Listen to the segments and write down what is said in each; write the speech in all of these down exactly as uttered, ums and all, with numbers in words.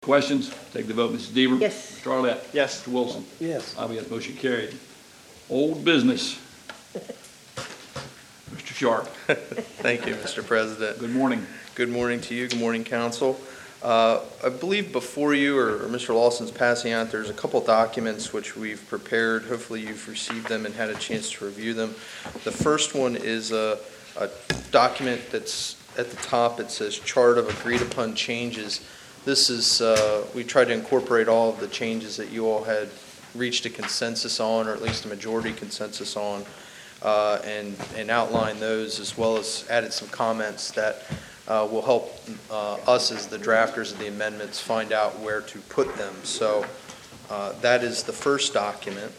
Questions? Take the vote. Missus Deaver? Yes. Mister Arlett? Yes. Mister Wilson? Yes. I'll be at motion carried. Old business. Mister Sharp, Thank you, Mister President. good morning. Good morning to you. Good morning, Council. Uh, I believe before you, or or Mister Lawson's passing out, there's a couple documents which we've prepared. Hopefully you've received them and had a chance to review them. The first one is a, a document that's at the top. It says chart of agreed upon changes. This is, uh, we tried to incorporate all of the changes that you all had reached a consensus on, or at least a majority consensus on, uh, and, and outline those, as well as added some comments that uh, will help uh, us as the drafters of the amendments find out where to put them. So uh, that is the first document.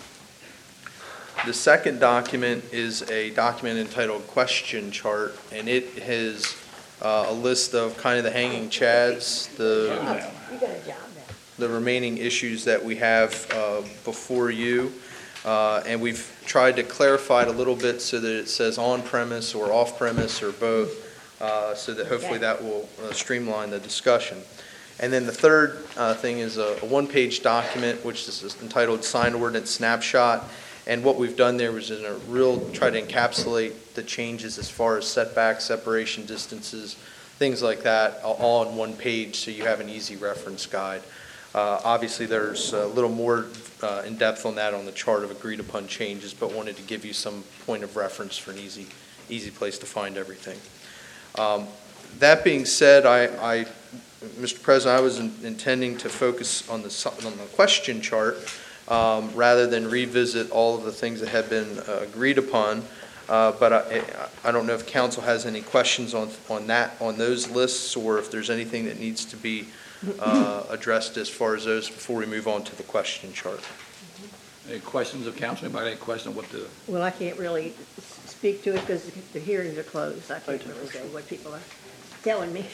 The second document is a document entitled Question Chart, and it has uh, a list of kind of the hanging chads, the You got a job now. the remaining issues that we have uh, before you. Uh, And we've tried to clarify it a little bit so that it says on-premise or off-premise or both, uh, so that hopefully that will uh, streamline the discussion. And then the third uh, thing is a a one-page document, which is entitled Sign Ordinance Snapshot. And what we've done there was in a real, try to encapsulate the changes as far as setbacks, separation distances, things like that, all on one page, so you have an easy reference guide. Uh, Obviously, there's a little more uh, in depth on that on the chart of agreed upon changes, but wanted to give you some point of reference for an easy, easy place to find everything. Um, That being said, I, I, Mister President, I was in- intending to focus on the, su- on the question chart um, rather than revisit all of the things that have been uh, agreed upon. Uh, But I, I don't know if council has any questions on, on that, on those lists, or if there's anything that needs to be uh, addressed as far as those before we move on to the question chart. Any questions of council? Anybody have a question of what the, Well, I can't really s- speak to it because the hearings are closed. I can't really say what people are telling me.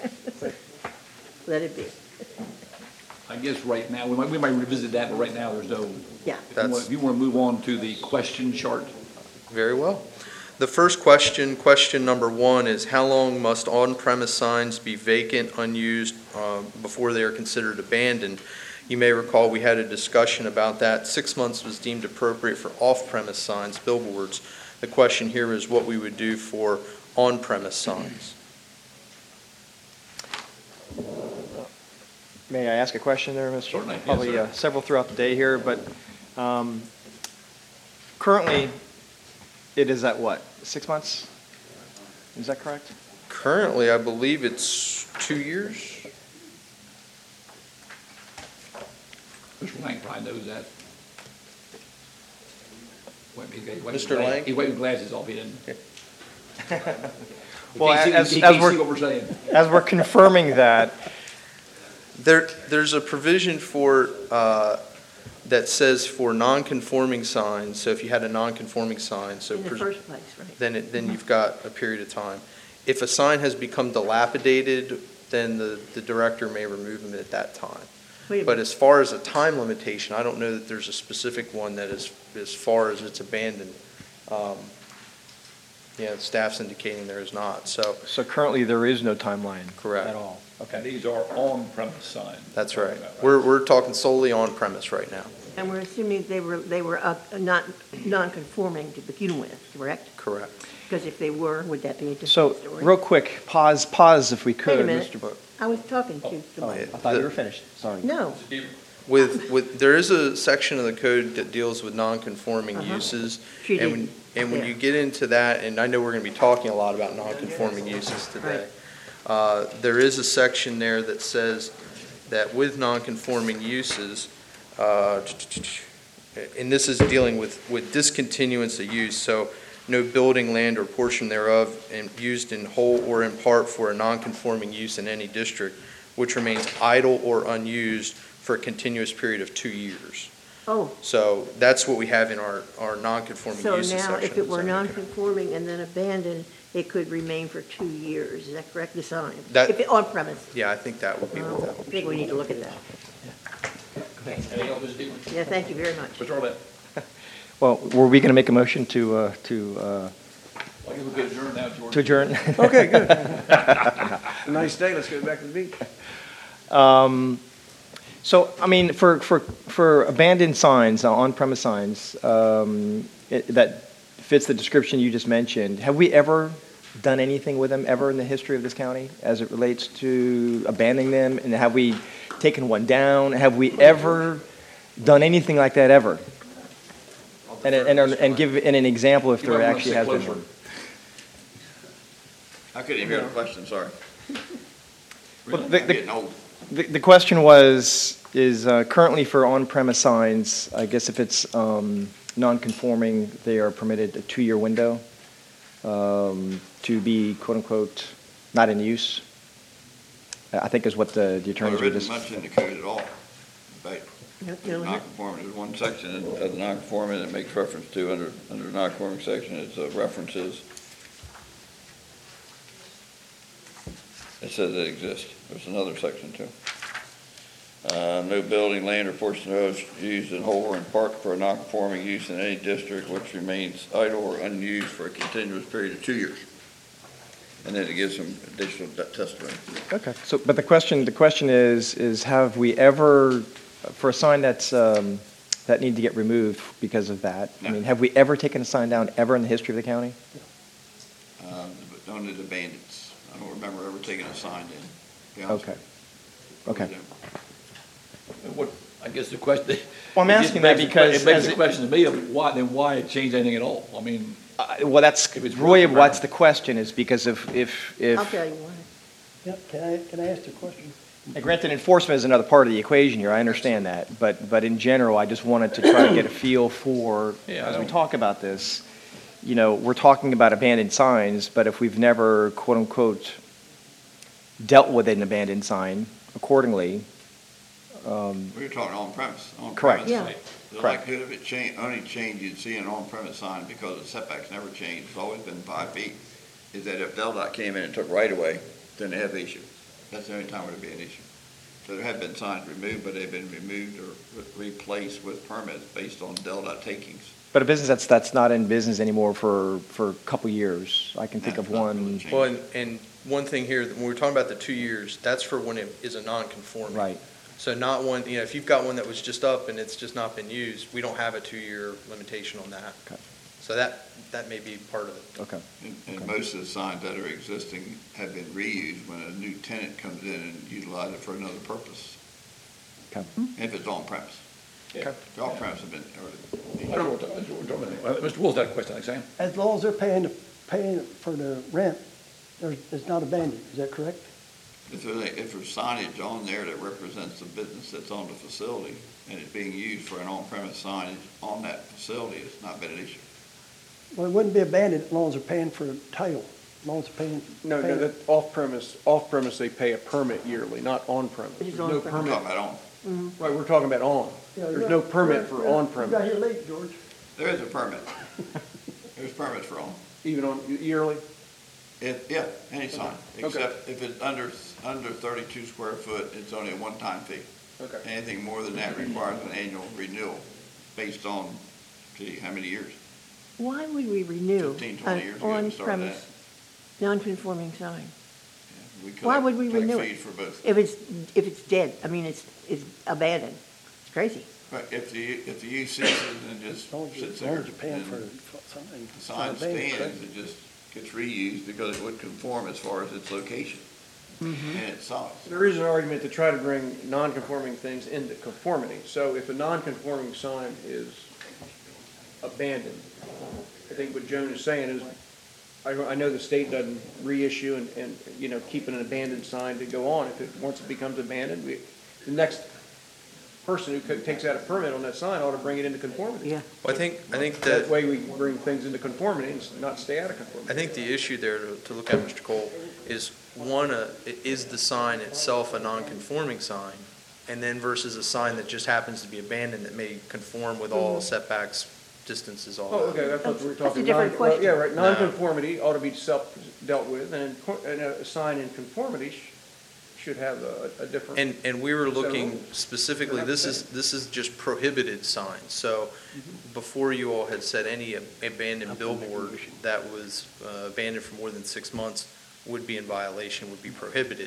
Let it be. I guess right now, we might, we might revisit that, but right now, there's no, Yeah. if you That's- want- if you want to move on to the question chart. Very well. The first question, question number one, is how long must on-premise signs be vacant, unused, uh, before they are considered abandoned? You may recall we had a discussion about that. Six months was deemed appropriate for off-premise signs, billboards. The question here is what we would do for on-premise signs. May I ask a question there, Mister Certainly, yes, Probably sir. uh, several throughout the day here, but um, currently, it is at what, six months? Is that correct? Currently, I believe it's two years. Mister Lang probably knows that. Wait, he's got- he's wiping Mister gla- Lang? He's wiping glasses off, he didn't. He Well, can't see- as- he as can't we're- see what we're saying. As we're confirming that, There, there's a provision for, uh, that says for non-conforming signs, so if you had a non-conforming sign, so. In the pres- first place, right? then it, then you've got a period of time. If a sign has become dilapidated, then the, the director may remove them at that time. Wait a But minute. as far as a time limitation, I don't know that there's a specific one that is, as far as it's abandoned. Um, Yeah, staff's indicating there is not, so, so currently there is no timeline. Correct. At all. Okay, these are on-premise signs. that's right. We're, we're talking solely on premise right now, And we're assuming they were, they were uh, not, non-conforming to begin with, correct? correct. Because if they were, would that be a So, different story? real quick, pause, pause if we could. Wait a minute. Mister Bo- I was talking to Oh, somebody. I thought you were finished, sorry. No, With, with, there is a section of the code that deals with non-conforming Uh-huh. uses. She And when, didn't. and when Yeah. you get into that, and I know we're gonna be talking a lot about non-conforming uses today. Uh, there is a section there that says that with non-conforming uses, uh, and this is dealing with, with discontinuance of use, so no building, land, or portion thereof and used in whole or in part for a non-conforming use in any district, which remains idle or unused for a continuous period of two years. oh, So that's what we have in our, our non-conforming so uses section. now if it were of the zoning code. non-conforming and then abandoned, it could remain for two years, is that correct, the sign? That- If it, on premise? Yeah, I think that would be Oh, what I that would be. think we need to look at that. Anything else, Mister Deaver? Yeah, thank you very much. Mister Arlett? Well, were we going to make a motion to, uh, to, uh, I guess we could adjourn now, George. to adjourn? Okay, good. Nice day, let's go back to the beach. Um, So, I mean, for, for, for abandoned signs, uh, on-premise signs, um, it- that fits the description you just mentioned, have we ever done anything with them, ever in the history of this county, as it relates to abandoning them? And have we taken one down? Have we ever done anything like that, ever? And, and, and give and an example if You there might wanna actually sit has been closer. one. I couldn't even hear the question, sorry. Well, I'm the- the- getting old. The, the question was, is uh, currently for on-premise signs, I guess if it's um, non-conforming, they are permitted a two-year window um, to be quote-unquote not in use. I think is what the the Well, attorneys there were isn't just. much in the code at all. But No, no, non-conforming, there's one section of the non-conforming that makes reference to, under, under the non-conforming section, it's uh, references. It says it exists. There's another section too. Uh, no building, land, or portion thereof used in whole or in part for a non-conforming use in any district which remains idle or unused for a continuous period of two years. And then it gives some additional de- testimony. Okay. So, but the question, the question is, is have we ever, for a sign that's um, that need to get removed because of that? I No. mean, have we ever taken a sign down ever in the history of the county? Um, but only the bandits. I don't remember ever taking a sign in. to be honest Okay. with you. Okay. What, I guess the question. Well, I'm it gets asking back that to- because It begs as the it- question to me of why, then why change anything at all? I mean, Uh, well, that's If it's Roy. working, What's right. the question? Is because if if if I'll tell you why. Yep, can I, can I ask the question? And granted, enforcement is another part of the equation here, I understand that, but, but in general, I just wanted to try to get a feel for, Yeah, I as we don't- talk about this, you know, we're talking about abandoned signs, but if we've never, quote-unquote, dealt with an abandoned sign accordingly, um, We were talking on premise, on Correct. premise. Yeah. The Correct. likelihood of it change, only change you'd see an on-premise sign because the setbacks never changed, it's always been five feet, is that if Del Dot came in and took right away, then they have the issue. That's the only time it would be an issue. So there have been signs removed, but they've been removed or re- replaced with permits based on Del Dot takings. but a business that's, that's not in business anymore for, for a couple years, I can think of That's not really one, changed. Well, and, and one thing here, when we're talking about the two years, that's for when it is a non-conforming. right, So not one, you know, if you've got one that was just up and it's just not been used, we don't have a two-year limitation on that. Okay. So that, that may be part of it. okay. And, and most of the signs that are existing have been reused when a new tenant comes in and utilizes it for another purpose, Okay. if it's on premise. yeah. The off premise have been, I don't know what to- what we're talking about. Uh, Mister Wolf's got a question, Alexander. As long as they're paying, the- paying for the rent, there's, it's not abandoned, is that correct? if there's, a- if there's signage on there that represents the business that's on the facility and it's being used for an on-premise signage on that facility, it's not been an issue. Well, it wouldn't be abandoned as long as they're paying for the title, as long as they're paying. No, no, paying- that off-premise, off-premise, they pay a permit yearly, not on-premise. It is There's no on-premise. I'm permit. talking about on. Right, we're talking about on. Yeah, There's you're- no permit for you're- You got on-premise, here late, George. There is a permit. There's permits for on. even on yearly? If, yeah, any sign, Okay. except if it's under, under thirty-two square foot, it's only a one-time fee. Okay. Anything more than that requires an annual renewal based on, gee, how many years? Why would we renew fifteen, twenty an years ago, we started on-premise, non-conforming sign? Yeah, we Why collect- would we renew collect it? fees for both. If it's, if it's dead, I mean, it's, it's abandoned. It's crazy. But if the, if the use ceases and just As long as, you- sits as long there, as you're paying for and for something. the it's sign not abandoned, stands, correct? it just gets reused because it would conform as far as its location Mm-hmm. and its size. There is an argument to try to bring non-conforming things into conformity. So if a non-conforming sign is abandoned, I think what Joan is saying is, I, I know the state doesn't reissue and, and, you know, keep an abandoned sign to go on. If it, once it becomes abandoned, we, the next person who co- takes out a permit on that sign ought to bring it into conformity. Yeah. Well, I think, I think That that, way we bring things into conformity and not stay out of conformity. I think the issue there to, to look at, Mister Cole, is one, uh, i- is the sign itself a non-conforming sign? And then versus a sign that just happens to be abandoned that may conform with all setbacks, distances, all Oh, that. okay, that's what we're That's a talking. different Non- well, Yeah, question. right, nonconformity ought to be self, dealt with, and, co- and a a sign in conformity sh- should have a, a different. And, and we were looking So- specifically, this is, this is just prohibited signs. So before you all had said any ab- abandoned billboard that was uh, abandoned for more than six months would be in violation, would be prohibited.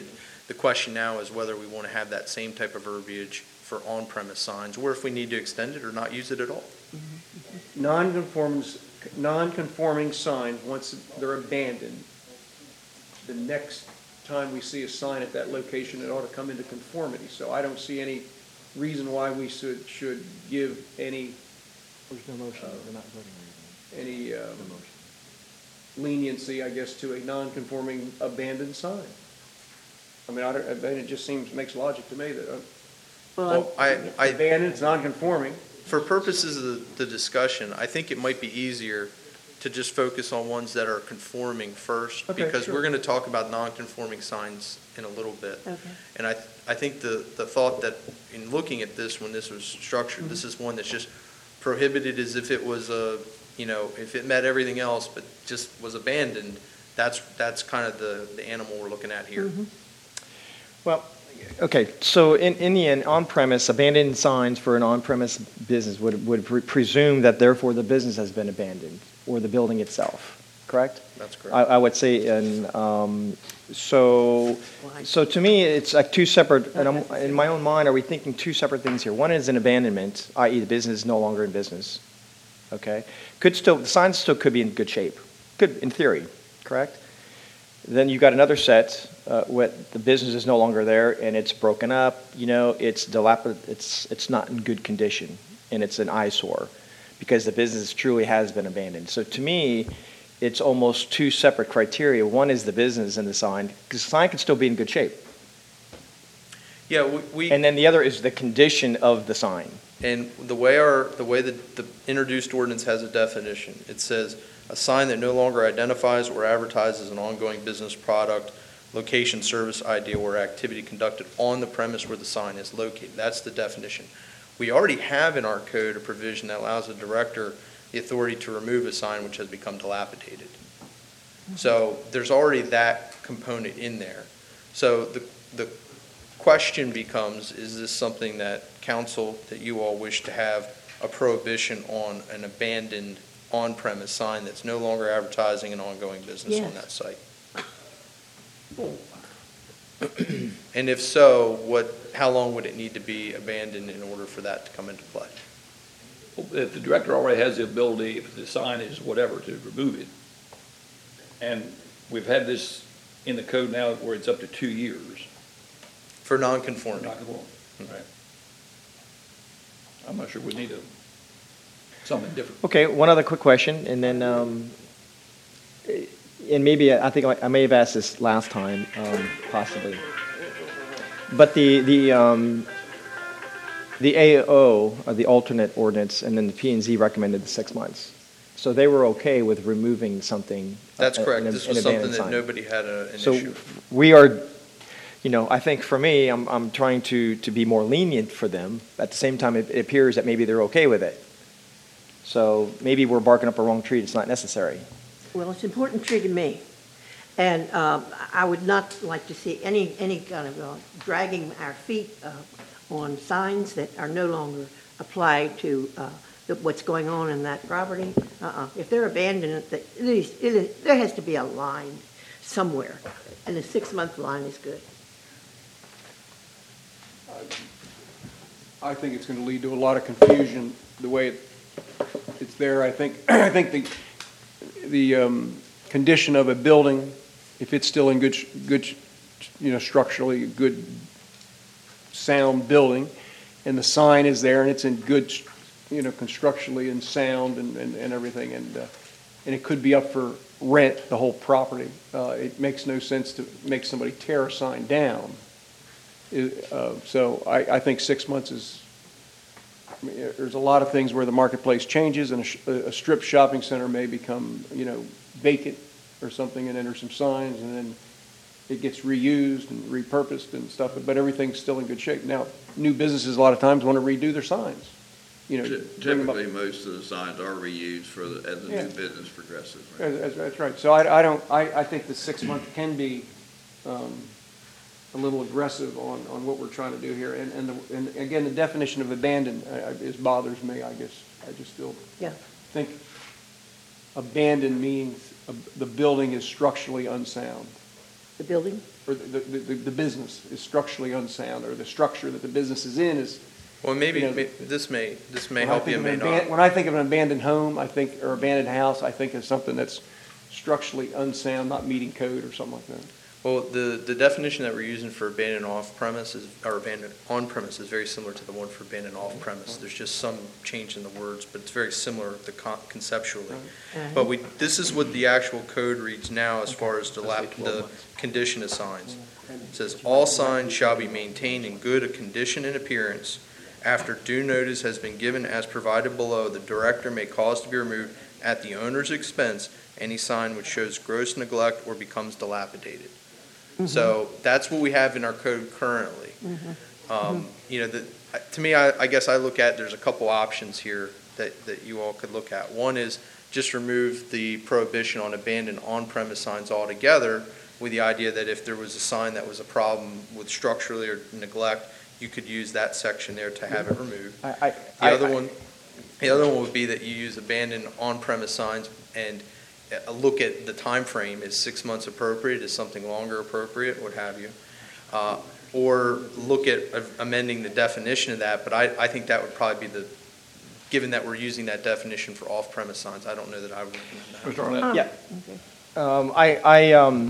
The question now is whether we want to have that same type of verbiage for on-premise signs, or if we need to extend it or not use it at all. Non-conforming, non-conforming signs, once they're abandoned, the next time we see a sign at that location, it ought to come into conformity. So I don't see any reason why we should, should give any, There's no motion, we're not voting on any um, motion. leniency, I guess, to a non-conforming abandoned sign. I mean, I don't, I mean, it just seems, makes logic to me that uh, Well, I, I, abandoned, it's non-conforming. for purposes of the, the discussion, I think it might be easier to just focus on ones that are conforming first, Okay, because sure. we're gonna talk about non-conforming signs in a little bit. Okay. And I, I think the, the thought that in looking at this, when this was structured, this Mm-hmm. is one that's just prohibited as if it was a, you know, if it met everything else, but just was abandoned, that's, that's kind of the, the animal we're looking at here. Well, okay, so in, in the end, on-premise, abandoned signs for an on-premise business would, would pre- presume that therefore the business has been abandoned, or the building itself, correct? That's I, correct. I would say, and, um, so, so to me, it's like two separate, and I'm, in my own mind, are we thinking two separate things here? One is an abandonment, that is the business is no longer in business, okay? Could still, the sign still could be in good shape, could, in theory, correct? Then you've got another set, uh, where the business is no longer there and it's broken up, you know, it's dilapidated, it's, it's not in good condition and it's an eyesore because the business truly has been abandoned. So to me, it's almost two separate criteria. One is the business and the sign, because the sign can still be in good shape. Yeah, we, we. And then the other is the condition of the sign. And the way our, the way that the introduced ordinance has a definition, it says, a sign that no longer identifies or advertises an ongoing business product, location, service, idea, or activity conducted on the premise where the sign is located. That's the definition. We already have in our code a provision that allows the director the authority to remove a sign which has become dilapidated. So there's already that component in there. So the, the question becomes, is this something that council, that you all wish to have a prohibition on an abandoned on-premise sign that's no longer advertising an ongoing business on Yes. that site? And if so, what, how long would it need to be abandoned in order for that to come into play? If the director already has the ability, if the sign is whatever, to remove it, and we've had this in the code now where it's up to two years. For non-conforming. Not conforming. Right. I'm not sure we need a, something different. Okay, one other quick question, and then, um, and maybe, I think I I may have asked this last time, um, possibly. But the, the, um, the A O, uh, the alternate ordinance, and then the P and Z recommended the six months. So they were okay with removing something. That's uh, correct. an- This an was something abandoned that sign. nobody had a, an So issue. we are, you know, I think for me, I'm, I'm trying to, to be more lenient for them. At the same time, it it appears that maybe they're okay with it. So maybe we're barking up a wrong tree, it's not necessary. Well, it's an important tree to me. And um, I would not like to see any, any kind of uh, dragging our feet uh, on signs that are no longer applied to uh, the- what's going on in that property. Uh-uh. If they're abandoned, that- at least, it is- there has to be a line somewhere, and the six-month line is good. I think it's going to lead to a lot of confusion, the way it- it's there. I think, I think the, the um, condition of a building, if it's still in good, sh- good, sh- you know, structurally good, sound building, and the sign is there and it's in good, sh- you know, constructionally and sound and, and and everything, and, uh, and it could be up for rent, the whole property, uh, it makes no sense to make somebody tear a sign down. It, uh, So I, I think six months is, I mean, there's a lot of things where the marketplace changes and a sh- a strip shopping center may become, you know, vacant or something, and then there's some signs, and then it gets reused and repurposed and stuff, but everything's still in good shape. Now, new businesses a lot of times want to redo their signs, you know. bring them up- Typically, most of the signs are reused for the, as the Yeah. new business progresses. right? That's, that's right. So I, I don't, I, I think the six month can be, um, a little aggressive on, on what we're trying to do here. And, and, the, and again, the definition of abandoned uh, is bothers me, I guess. I just still Yeah. think abandoned means uh, the building is structurally unsound. The building? or the, the, the, the business is structurally unsound, or the structure that the business is in is. Well, maybe, You know, may- this may, this may When I help think you, of may an aban- not. When I think of an abandoned home, I think, or abandoned house, I think of something that's structurally unsound, not meeting code or something like that. Well, the, the definition that we're using for abandoned off-premise is, or abandoned on-premise is very similar to the one for abandoned off-premise. There's just some change in the words, but it's very similar to con- conceptually. But we, this is what the actual code reads now as far as the lap, the condition of signs. It says, "All signs shall be maintained in good condition and appearance. After due notice has been given as provided below, the director may cause to be removed at the owner's expense any sign which shows gross neglect or becomes dilapidated." So that's what we have in our code currently. Um, You know, the, to me, I, I guess I look at, there's a couple options here that, that you all could look at. One is just remove the prohibition on abandoned on-premise signs altogether, with the idea that if there was a sign that was a problem with structurally or neglect, you could use that section there to have it removed. I, I, The I- other one, the other one would be that you use abandoned on-premise signs and uh, look at the time frame. Is six months appropriate? Is something longer appropriate? What have you? Uh, Or look at amending the definition of that, but I, I think that would probably be the, given that we're using that definition for off-premise signs, I don't know that I would recommend that. Mister Arnett? Yeah. Um, I, I, um,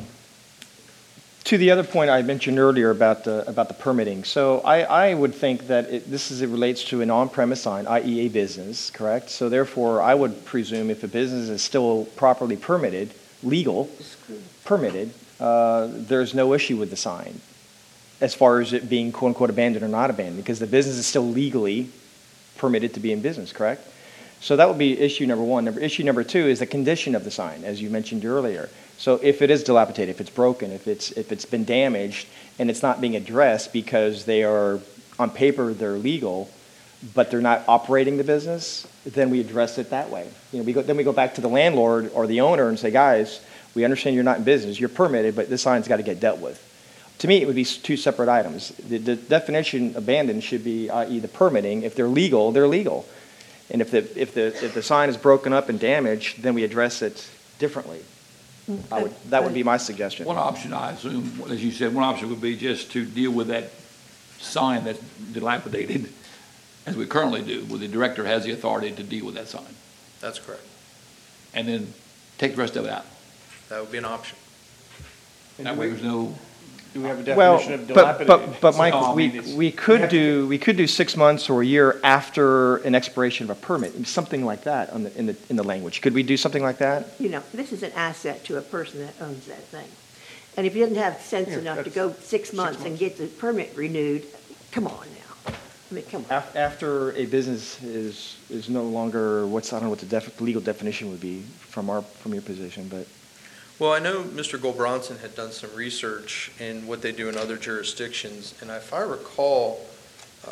to the other point I mentioned earlier about the, about the permitting. So I, I would think that it, this is, it relates to an on-premise sign, that is a business, correct? So therefore, I would presume if a business is still properly permitted, legal, permitted, uh, there's no issue with the sign as far as it being quote-unquote abandoned or not abandoned, because the business is still legally permitted to be in business, correct? So that would be issue number one. Number, issue number two is the condition of the sign, as you mentioned earlier. So if it is dilapidated, if it's broken, if it's, if it's been damaged, and it's not being addressed because they are, on paper, they're legal, but they're not operating the business, then we address it that way. You know, we go, then we go back to the landlord or the owner and say, guys, we understand you're not in business, you're permitted, but this sign's got to get dealt with. To me, it would be two separate items. The, the definition abandoned should be, that is the permitting. If they're legal, they're legal. And if the, if the, if the sign is broken up and damaged, then we address it differently. I would, that would be my suggestion. One option, I assume, as you said, one option would be just to deal with that sign that's dilapidated, as we currently do, where the director has the authority to deal with that sign, That's correct. and then take the rest of it out. That would be an option. That way there's no, Do we have a Well, definition of but, dilapidated? but, but No, Mike, I we, mean, it's- we could do, we could do six months or a year after an expiration of a permit, something like that on the, in the, in the language. Could we do something like that? You know, this is an asset to a person that owns that thing. And if you didn't have sense Yeah, enough to that's go six months and months. get the permit renewed, come on now. I mean, come on. Af- After a business is, is no longer, what's, I don't know what the def, legal definition would be from our, from your position, but. Well, I know Mister Goldbronson had done some research in what they do in other jurisdictions, and if I recall, uh,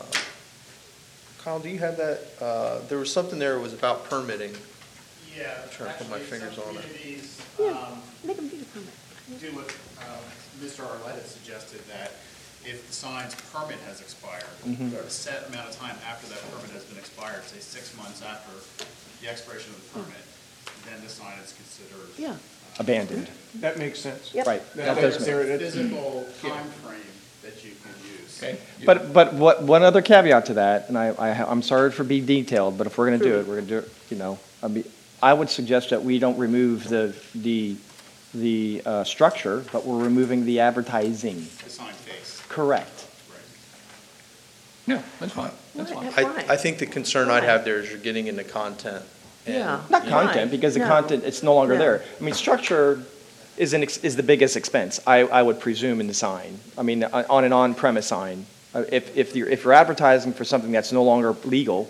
Kyle, do you have that? Uh, There was something there that was about permitting. Yeah, I'm trying to put my actually, fingers some on it. communities Yeah. um, Make them get a permit. do what uh, Mister Arletta suggested, that if the sign's permit has expired, a set amount of time after that permit has been expired, say six months after the expiration of the permit, then the sign is considered. Yeah. Abandoned, That makes sense. Yep. right. That- That does that's- make- There's there- a that's- physical timeframe that you can use. okay? But, but what, one other caveat to that, and I, I, I'm sorry for being detailed, but if we're gonna do it, we're gonna do it, you know, I mean, I would suggest that we don't remove the, the, the, uh, structure, but we're removing the advertising. The sign face, Correct. right. Yeah, that's fine, that's fine. Why? I, I think the concern I'd have there is you're getting into content. and, Yeah. Not you know, content, because the No. content, it's no longer No. there. I mean, structure is an, ex- is the biggest expense, I, I would presume, in the sign. I mean, on on an on-premise sign. Uh, If, if you're, if you're advertising for something that's no longer legal,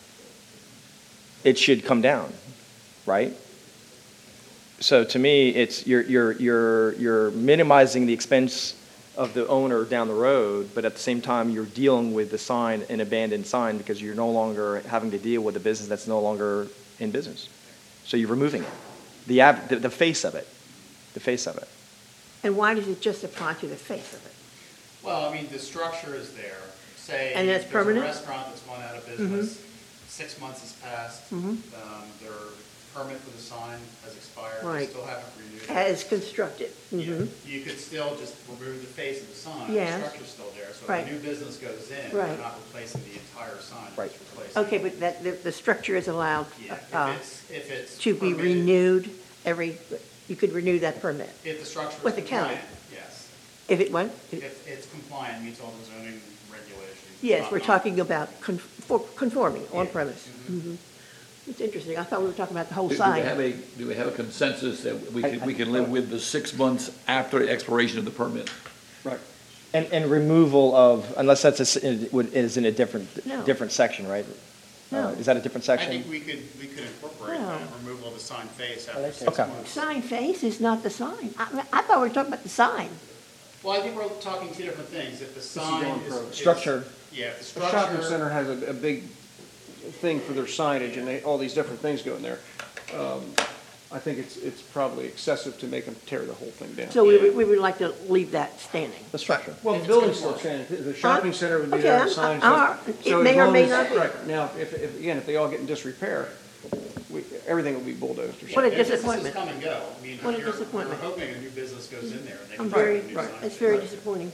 it should come down, right? So to me, it's, you're, you're, you're, you're minimizing the expense of the owner down the road, but at the same time, you're dealing with the sign, an abandoned sign, because you're no longer having to deal with a business that's no longer in business. So you're removing it, the, ab- the, the face of it, the face of it. And why does it just apply to the face of it? Well, I mean, the structure is there. Say And that's there's a permanent? restaurant that's gone out of business, six months has passed, um, they're permit for the sign has expired, you Right. still haven't renewed it. As constructed. Yeah, Mhm. You could still just remove the face of the sign, Yes. the structure's still there, so Right. if a new business goes in, Right. they're not replacing the entire sign, Right. they're just replacing. Okay, but that, the, the structure is allowed Yeah, uh, if it's, if it's. to be permitted- renewed every, you could renew that permit. If the structure is with the county. compliant, yes. If it what? If it's compliant, meets all the zoning regulations. Yes, Not- we're not- talking about confor- conforming on Yeah. premise. Mhm. It's interesting. I thought we were talking about the whole Do do we have sign. a, do we have a consensus that we I- can, I- we can live with the six months after the expiration of the permit? Right. And, and removal of, unless that's a s- it would- is in a different, No. different section, right? No. Uh, Is that a different I section? think we could, we could incorporate No. that, removal of the sign face I after like six that. Okay. months. Sign face is not the sign. I, I thought we were talking about the sign. Well, I think we're talking two different things. If the is sign going is. pro. is- Structure. Yeah, if the The structure. shopping center has a, a big thing for their signage, and they, all these different things go in there. Um, I think it's, it's probably excessive to make them tear the whole thing down. So we, would- we would like to leave that standing. The structure. Well, the building's still standing, the shopping center would be there, the Okay, signs. uh, so- it so may as or long may as- not be. Right, now, if, if, again, if they all get in disrepair, we, everything will be bulldozed or What something. a And businesses disappointment. come and go. I mean, What a you're, you're disappointment. hoping a new business goes in there and they I'm can put very, a new sign. it's very disappointing.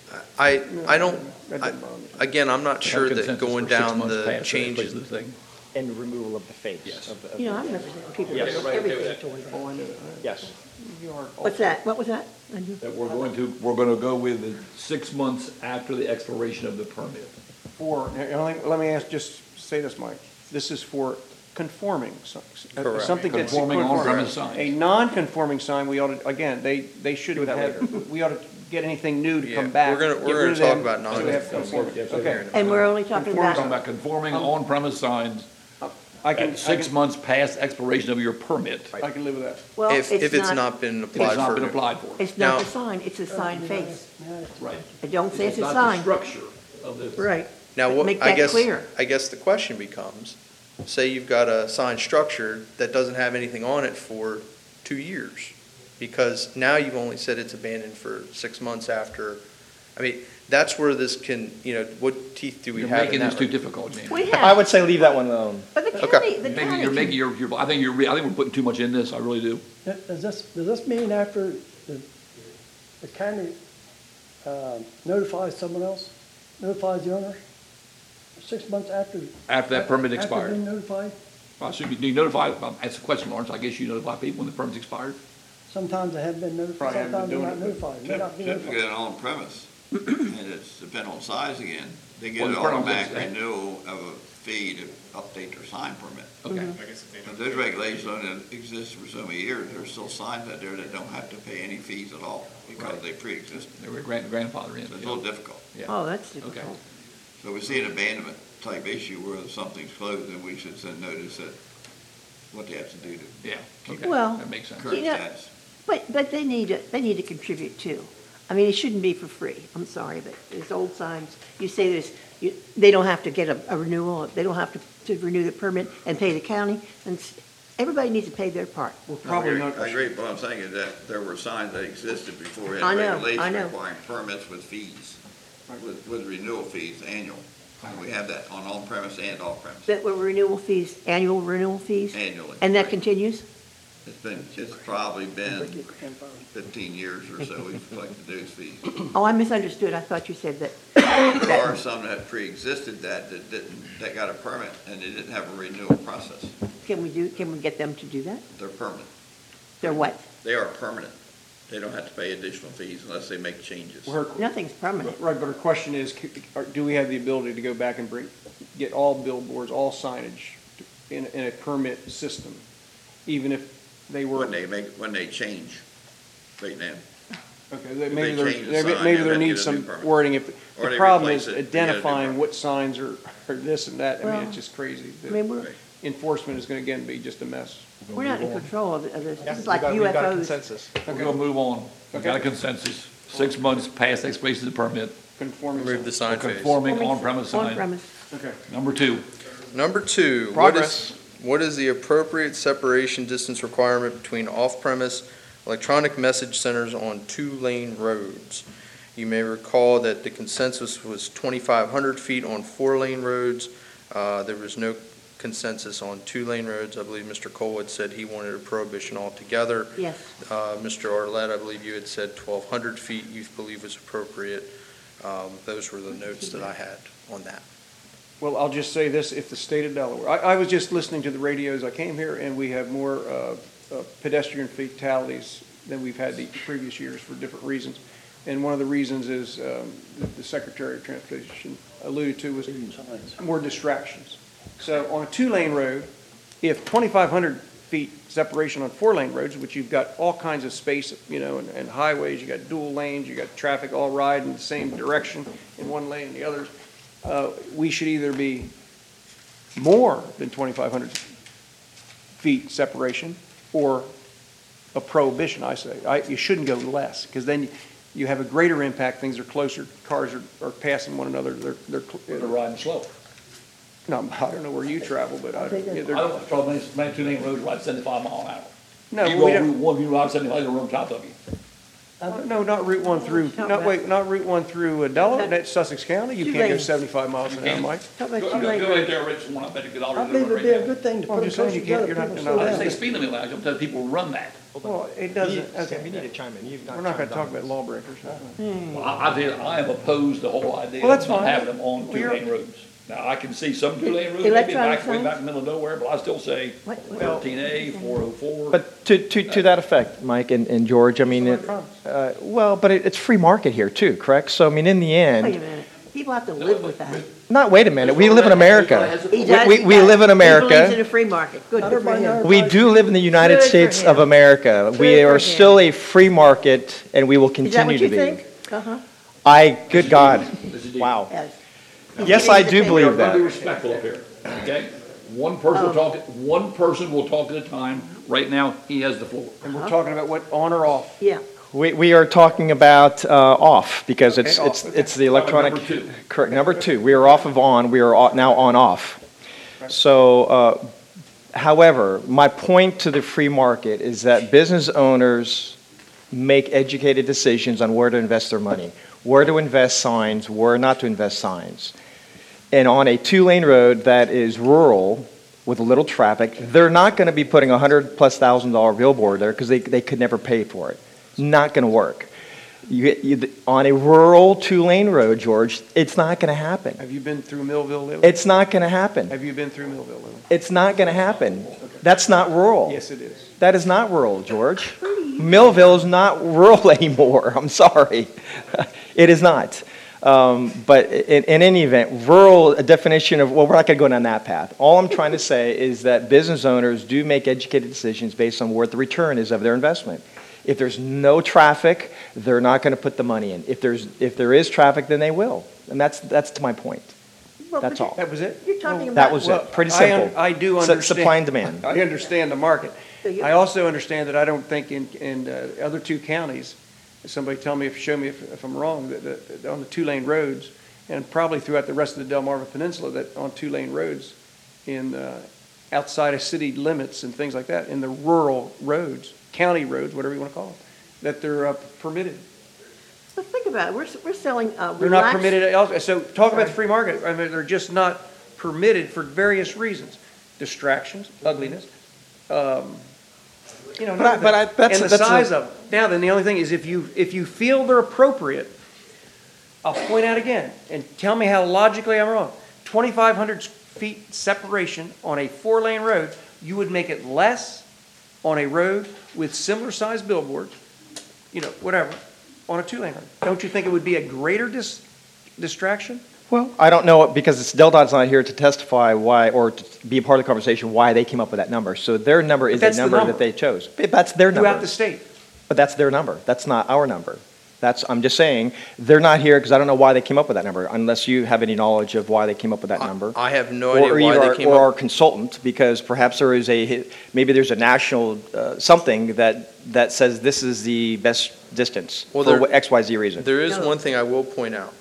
I, I don't, That I- doesn't bother me. again, I'm not sure Have that consensus going for six down months the past changes, expiration of the thing. And removal of the face. Yes. of the- of You know, the- I'm representing people Yes. that Right, okay with everything that. torn down. Oh, I know that. Yes. You are What's that? What was that? I do- That we're going to, we're gonna go with the six months after the expiration of the permit. For, now, let me- let me ask, just say this, Mike, this is for conforming, so- uh, Correct. something that's. Conforming on-premise conform- signs. A non-conforming sign, we ought to, again, they, they shouldn't that have, we ought to get anything new to Yeah, come back. we're gonna- get we're rid gonna of talk them, about so we have non-conforming. conforming. Okay. And we're only talking We're talking about, about conforming on-premise signs I can, at I six can, months past expiration of your permit. I can live with that. well, if, if it's it's not, not been It applied has not been for. applied for. it's not the Now- sign, it's a sign face. May I ask- Right. I don't say it's a not the sign. structure of the. Right. Now, But what, make I that guess, clear. I guess the question becomes, say you've got a sign structure that doesn't have anything on it for two years, because now you've only said it's abandoned for six months after, I mean, that's where this can, you know, what teeth do we You're have in making this that? too re- difficult, Jamie. We I have, would say leave that one alone. but the Okay. county, the Maybe county you're can- making, your, your- I think you're, re- I think we're putting too much in this, I really do. Does this, does this mean after the, the county uh, notifies someone else, notifies the owner? Six months after? After that permit After expired. being notified? I assume you- do you notify, um, that's the question, Lawrence, I guess you notify people when the permit's expired? Sometimes they have been notified, Probably haven't sometimes they're been not doing it, notified, may not be Typically, notified. an on-premise, and it's depend on size again, they get Well, an the permit automatic says that. renewal of a fee to update their sign permit. Okay. I guess if they But don't. those regulations don't exist for so many years, there's still signs out there that don't have to pay any fees at all, because Right. they pre-exist. They were grand, grandfather in. So it's a little difficult. Yeah. Oh, that's Okay. difficult. So we see an abandonment type issue where something's closed, and we should send notice that what they have to do to Yeah, keep okay, Well- that makes sense. current You know- status. But, but they need to, they need to contribute too. I mean, it shouldn't be for free. I'm sorry, but there's old signs. You say there's, you, they don't have to get a, a renewal, they don't have to, to renew the permit and pay the county. And s- everybody needs to pay their part. We're I probably agree- not. I agree, but what I'm saying is that there were signs that existed before we I had know, I regulations know. requiring permits with fees, with, with renewal fees annual. And we have that on on-premise and off-premise That were renewal fees, annual renewal fees? annually. And that Right. continues? It's been, it's probably been fifteen years or so we've collected those fees. Oh, I misunderstood. I thought you said that. There are some that pre-existed that, that didn't, that got a permit and they didn't have a renewal process. Can we do, can we get them to do that? They're permanent. They're what? They are permanent. They don't have to pay additional fees unless they make changes. Her- Nothing's permanent. Right, but our question is, c- are- do we have the ability to go back and bring, get all billboards, all signage in, in a permit system, even if they were? When they make, when they change right now. Okay, they- If maybe they there, change the maybe sign, maybe they'll there have to needs get a new some permit. wording. If, Or the they problem replace is it, they get a new identifying permit. what signs are, are this and that. I mean, Well, it's just crazy. I mean, we're, Right. Enforcement is gonna, again, be just a mess. we're not in control of of this. This is We've like got- we've got a U F Os. consensus. We're gonna move on. We've got a Okay. consensus, six months past expiration of the permit, Conforming. Remove the sign face. conforming on-premise sign. On-premise. Okay. Number two, Number two, what Progress. is, what is the appropriate separation distance requirement between off-premise electronic message centers on two-lane roads? You may recall that the consensus was twenty-five hundred feet on four-lane roads. Uh, There was no consensus on two-lane roads. I believe Mister Cole had said he wanted a prohibition altogether. Yes. Uh, Mister Arlett, I believe you had said twelve hundred feet you believe was appropriate. Um, Those were the notes that I had on that. Well, I'll just say this, if the state of Delaware, I, I was just listening to the radio as I came here, and we have more uh, uh, pedestrian fatalities than we've had the previous years for different reasons. And one of the reasons is, um, the the Secretary of Transportation alluded to was more distractions. So on a two-lane road, if twenty-five hundred feet separation on four-lane roads, which you've got all kinds of space, you know, and, and highways, you got dual lanes, you got traffic all riding in the same direction in one lane and the others, uh, we should either be more than twenty-five hundred feet separation or a prohibition, I say. I, you shouldn't go less, because then you, you have a greater impact, things are closer, cars are, are passing one another, they're, they're. They're riding slow. No, I don't know where you travel, but I, think yeah, I they're- don't have trouble, man, man, two lane roads ride seventy-five mile an hour. no, You we go on don't. Route one, you ride seventy-five, they're on top of you. Uh, No, not Route one through, Talk not, about- wait, not Route one through uh, Delaware, that's Sussex County, you Two can't go lanes. seventy-five miles an hour, can't. Mike. Talk about Go, two go lane go right roads. there, Richard, one, I bet you could I already do believe it it'd right be a now. good thing to Well, I'm put it just saying closer you can't- together, you're not people gonna- slow I say down. speed limit, I don't tell people run that. Well, it doesn't, Sam, okay. you need to chime in. You've not We're not gonna chimed talk on about this. lawbreakers. Well, I, I did, I am opposed to the whole idea Well, that's of not fine. having them on Well, you're- two-lane roads. Now, I can see some two-lane roads, maybe Electronic back, way signs? back in the middle of nowhere, but I still say What- what- thirteen A, four oh four. But to, to, to that effect, Mike and, and George, I mean, So I it- promise. uh, well, but it, it's free market here too, correct? So, I mean, in the Wait a end, minute, people have to live with that. not, wait a minute, we live in America. He does, We, he we does. live in He believes in America. a free market, good Not for everybody him. knows. We do live in the United Good for States of him. America. We Good for are him. still a free market and we will Is that continue what to you be. think? Uh-huh. I, good God, This is deep. wow. Yes. Yes, He's I getting do the We are believe gonna be that. respectful up here, okay? One person will Um, talk, one person will talk at a time. Right now, he has the floor. And we're talking about what, on or off? Yeah, We, we are talking about, uh, off because it's, Okay, it's, off, it's the electronic. Number two. Correct, number two, we are off of on, we are o- now on off. So, uh, however, my point to the free market is that business owners make educated decisions on where to invest their money, where to invest signs, where not to invest signs. And on a two-lane road that is rural with a little traffic, they're not going to be putting a hundred plus thousand dollar billboard there because they, they could never pay for it. Not going to work. You, you, on a rural two-lane road, George, it's not going to happen. Have you been through Millville lately? It's not going to happen. Have you been through Millville lately? It's not going to happen. That's not rural. Yes, it is. That is not rural, George. Millville is not rural anymore. I'm sorry. It is not. Um, but in, in any event, rural, a definition of, well, we're not going to go down that path. All I'm trying to say is that business owners do make educated decisions based on what the return is of their investment. If there's no traffic, they're not going to put the money in. If there's, if there is traffic, then they will. And that's, that's to my point. Well, That's but all. That was it? You're talking about. That was Well, it. Pretty I un- simple. I do Su- understand. Supply and demand. I understand the market. So you- I also understand that I don't think in, in uh, other two counties, somebody tell me, if show me if, if I'm wrong, that, that on the two-lane roads, and probably throughout the rest of the Delmarva Peninsula, that on two-lane roads, in, uh, outside of city limits and things like that, in the rural roads, county roads, whatever you want to call them, that they're uh, permitted. But think about it, we're, we're selling, uh, They're not relaxed- permitted elsewhere. So talk about the free market. I mean, they're just not permitted for various reasons. Distractions, ugliness, um, you know, But I- but I- that's and a- the that's a- size of them. Now, then the only thing is if you, if you feel they're appropriate, I'll point out again and tell me how logically I'm wrong. twenty-five hundred feet separation on a four-lane road, you would make it less on a road with similar sized billboards, you know, whatever, on a two-lane road. Don't you think it would be a greater dis- distraction? Well, I don't know, because it's, Deldot's not here to testify why, or to be a part of the conversation, why they came up with that number. So their number is a that's the number number. that they chose. But That's their Throughout number. the state. But that's their number. That's not our number. That's, I'm just saying, they're not here because I don't know why they came up with that number, unless you have any knowledge of why they came up with that number. I have no Or idea why either they our- came Or our up. consultant, because perhaps there is a, maybe there's a national, uh, something that, that says this is the best distance Well, for there- what X Y Z reason. There is No. one thing I will point out.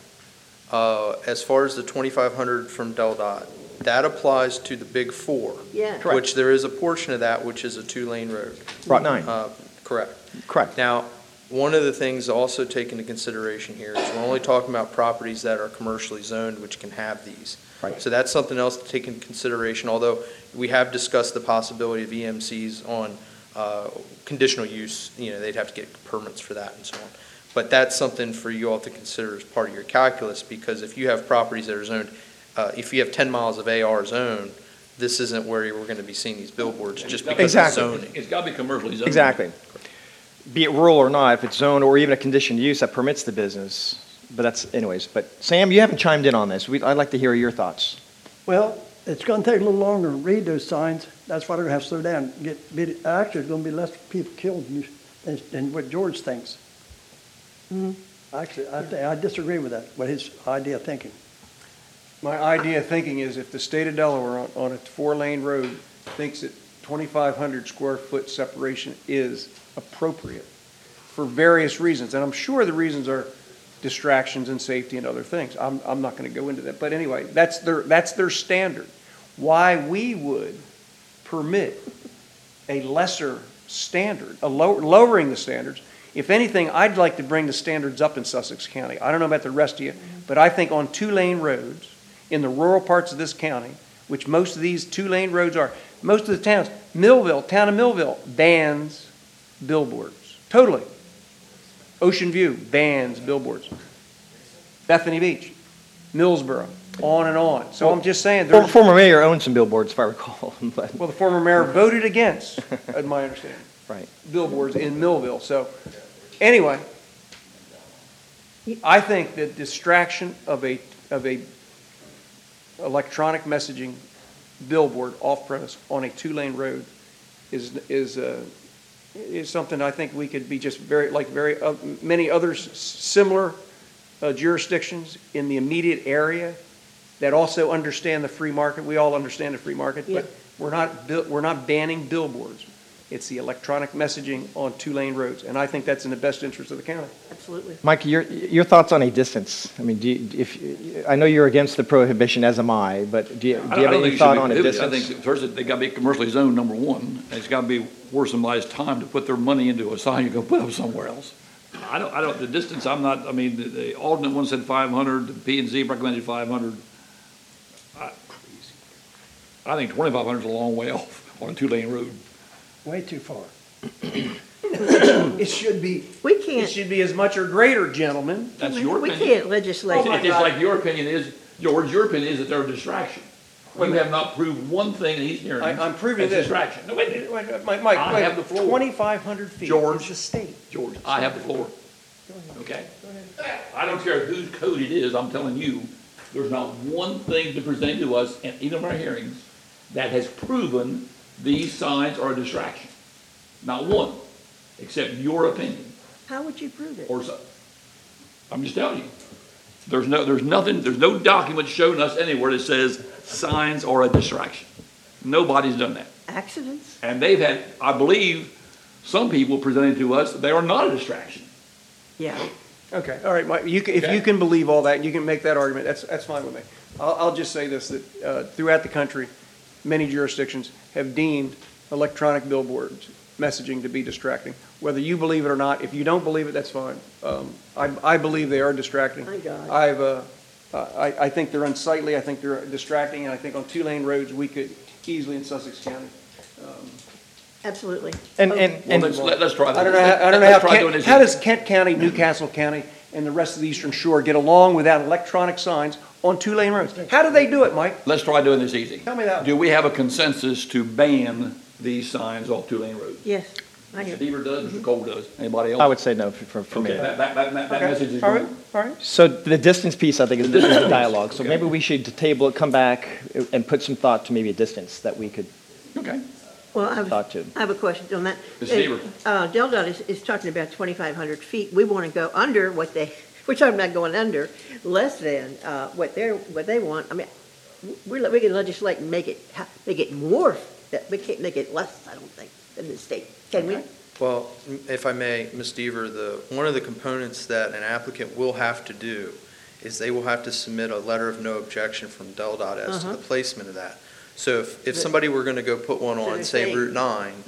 Uh, As far as the twenty-five hundred from Del Dot, that applies to the big four, Yeah. Correct. which there is a portion of that which is a two-lane road. Route nine, Uh, Correct. correct. Now, one of the things also take into consideration here is we're only talking about properties that are commercially zoned, which can have these. Right. So that's something else to take into consideration, although we have discussed the possibility of E M Cs on uh, conditional use, you know, they'd have to get permits for that and so on. But that's something for you all to consider as part of your calculus, because if you have properties that are zoned, uh, if you have ten miles of A R zone, this isn't where we're going to be seeing these billboards just because of Exactly. zoning. It's gotta be commercially zoned. Exactly. Be it rural or not, if it's zoned or even a conditioned use that permits the business. But that's, anyways. But Sam, you haven't chimed in on this. We, I'd like to hear your thoughts. Well, it's gonna take a little longer to read those signs. That's why they're gonna have to slow down. Get, get- actually, it's gonna be less people killed than, you- than, than what George thinks. Actually, I think, I disagree with that, with his idea of thinking. My idea of thinking is if the state of Delaware on, on a four-lane road thinks that twenty-five hundred square foot separation is appropriate for various reasons, and I'm sure the reasons are distractions and safety and other things. I'm, I'm not gonna go into that, but anyway, that's their, that's their standard. Why we would permit a lesser standard, a low, lowering the standards. If anything, I'd like to bring the standards up in Sussex County. I don't know about the rest of you, but I think on two-lane roads, in the rural parts of this county, which most of these two-lane roads are, most of the towns, Millville, town of Millville, bans billboards, totally. Ocean View, bans billboards. Bethany Beach, Millsboro, on and on. So I'm just saying, Former, there's, former mayor owned some billboards, if I recall. But, well, the former mayor voted against, in my understanding, right. billboards in Millville. So, anyway, I think the distraction of a, of a electronic messaging billboard off-premise on a two-lane road is, is, uh, is something I think we could be just very, like very, uh, many other s- similar uh, jurisdictions in the immediate area that also understand the free market. We all understand the free market, Yeah. but we're not, bill- we're not banning billboards. It's the electronic messaging on two-lane roads, and I think that's in the best interest of the county. Absolutely. Mike, your, your thoughts on a distance? I mean, do you, if, I know you're against the prohibition, as am I, but do you, do you I have don't- I don't any think it thought should be on a prohibited. I distance? think first, they gotta be commercially zoned, number one, and it's gotta be worth somebody's time to put their money into a sign you're gonna put up somewhere else. I don't, I don't, the distance, I'm not, I mean, the, the alternate one said five hundred, the P and Z recommended five hundred. I I think twenty-five hundred is a long way off on a two-lane road. Way too far. It should be, We it can't, should be as much or greater, gentlemen. That's your we opinion. can't legislate. It's just like your opinion is, George, your opinion is that they're a distraction. You have not proved one thing in these hearings. I- I'm proving as this. distraction. No, wait a minute. Wait, wait, Mike, Mike, I wait, have the floor. twenty-five hundred feet George. is the state. George, I have the floor. Okay? I don't care whose code it is, I'm telling you, there's not one thing to present to us, and even in our hearings, that has proven these signs are a distraction. Not one, except your opinion, How would you prove it? or so. I'm just telling you. There's no, there's nothing, there's no document showing us anywhere that says signs are a distraction. Nobody's done that. Accidents? And they've had, I believe, some people presented to us that they are not a distraction. Yeah. Okay, all right, Mike, you, can- if Okay. you can believe all that, you can make that argument, that's, that's fine with me. I'll, I'll just say this, that uh, throughout the country, many jurisdictions have deemed electronic billboards messaging to be distracting. Whether you believe it or not, if you don't believe it, that's fine. Um, I, I believe they are distracting. Thank God. I've, uh, I, I think they're unsightly, I think they're distracting, and I think on two-lane roads, we could easily in Sussex County. Absolutely. And, Oh, and, Well, and let's, let- let's try that. I don't know, how- I don't know Let's how, try doing Kent- this. how does Kent County, Newcastle County, and the rest of the Eastern Shore get along without electronic signs on two-lane roads? How do they do it, Mike? Let's try doing this easy. Tell me that. Do we have a consensus to ban these signs off two-lane roads? Yes, I Mister hear. Deaver does, Mister Cole does, anybody else? I would say no for, for, for Okay, me. that, that, that, that Okay, message is all right, going. all right. So the distance piece, I think, is the is the dialogue. So Okay. maybe we should table it, come back, and put some thought to maybe a distance that we could Okay. Well, I have, thought to. I have a question on that. Miz Deaver. Uh, Del Dot is, is talking about twenty-five hundred feet. We want to go under what they, we're talking about going under, less than, uh, what they're, what they want. I mean, we're, we can legislate and make it, ha- make it more, that we can't make it less, I don't think, than the state. Can we? Well, if I may, Miz Deaver, the, one of the components that an applicant will have to do is they will have to submit a letter of no objection from Del Dot as to Uh-huh. the placement of that. So if, if The- somebody were going to go put one So on, they're say saying- Route nine,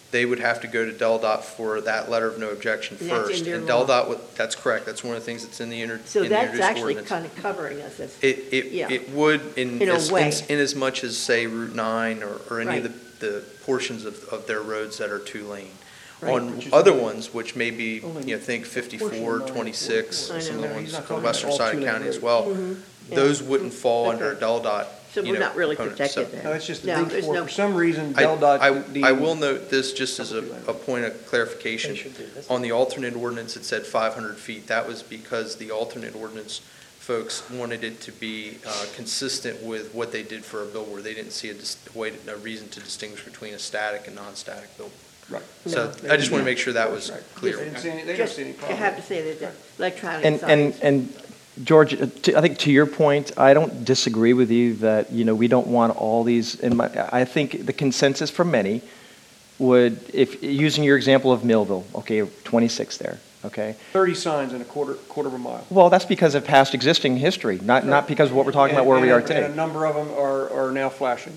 they would have to go to Del Dot for that letter of no objection And that's in first. their And Del law. Dot, would- that's correct, that's one of the things that's in the inter- So in the that's introduced actually ordinance. kind of covering us as, It, it, yeah. it would in, In a as, way. in as much as, say, Route nine or, or any of Right. the, the portions of, of their roads that are two-lane. Right. On Which is other only- ones, which may be, only you know, think portion fifty-four, of nine, twenty-six, I some of know. the He's ones not on the talking western about all side of two-lane county as roads. well. Mm-hmm. Yeah. Those wouldn't fall under Okay. a Del Dot, so you we're know, not really component. So- protected No, there. it's just No, that there's they, for, no- for some reason, I, Del Dot. I, the- I will note this just as a, a point of clarification. They should do this. On the alternate ordinance, it said five hundred feet. That was because the alternate ordinance folks wanted it to be uh, consistent with what they did for a billboard. They didn't see a dis- way, to- a reason to distinguish between a static and non-static billboard. Right. So No, I just want to make sure that was Right. clear. They didn't see any, they didn't Just, see any you problem. have to say that the electronic And, and, signs. and George, uh, to- I think to your point, I don't disagree with you that, you know, we don't want all these, in my, I think the consensus for many would, if, using your example of Millville, okay, twenty-six there, okay? Thirty signs in a quarter, quarter of a mile. Well, that's because of past existing history, not, not because of what we're talking about where we And- are and a- And today. a number of them are, are now flashing.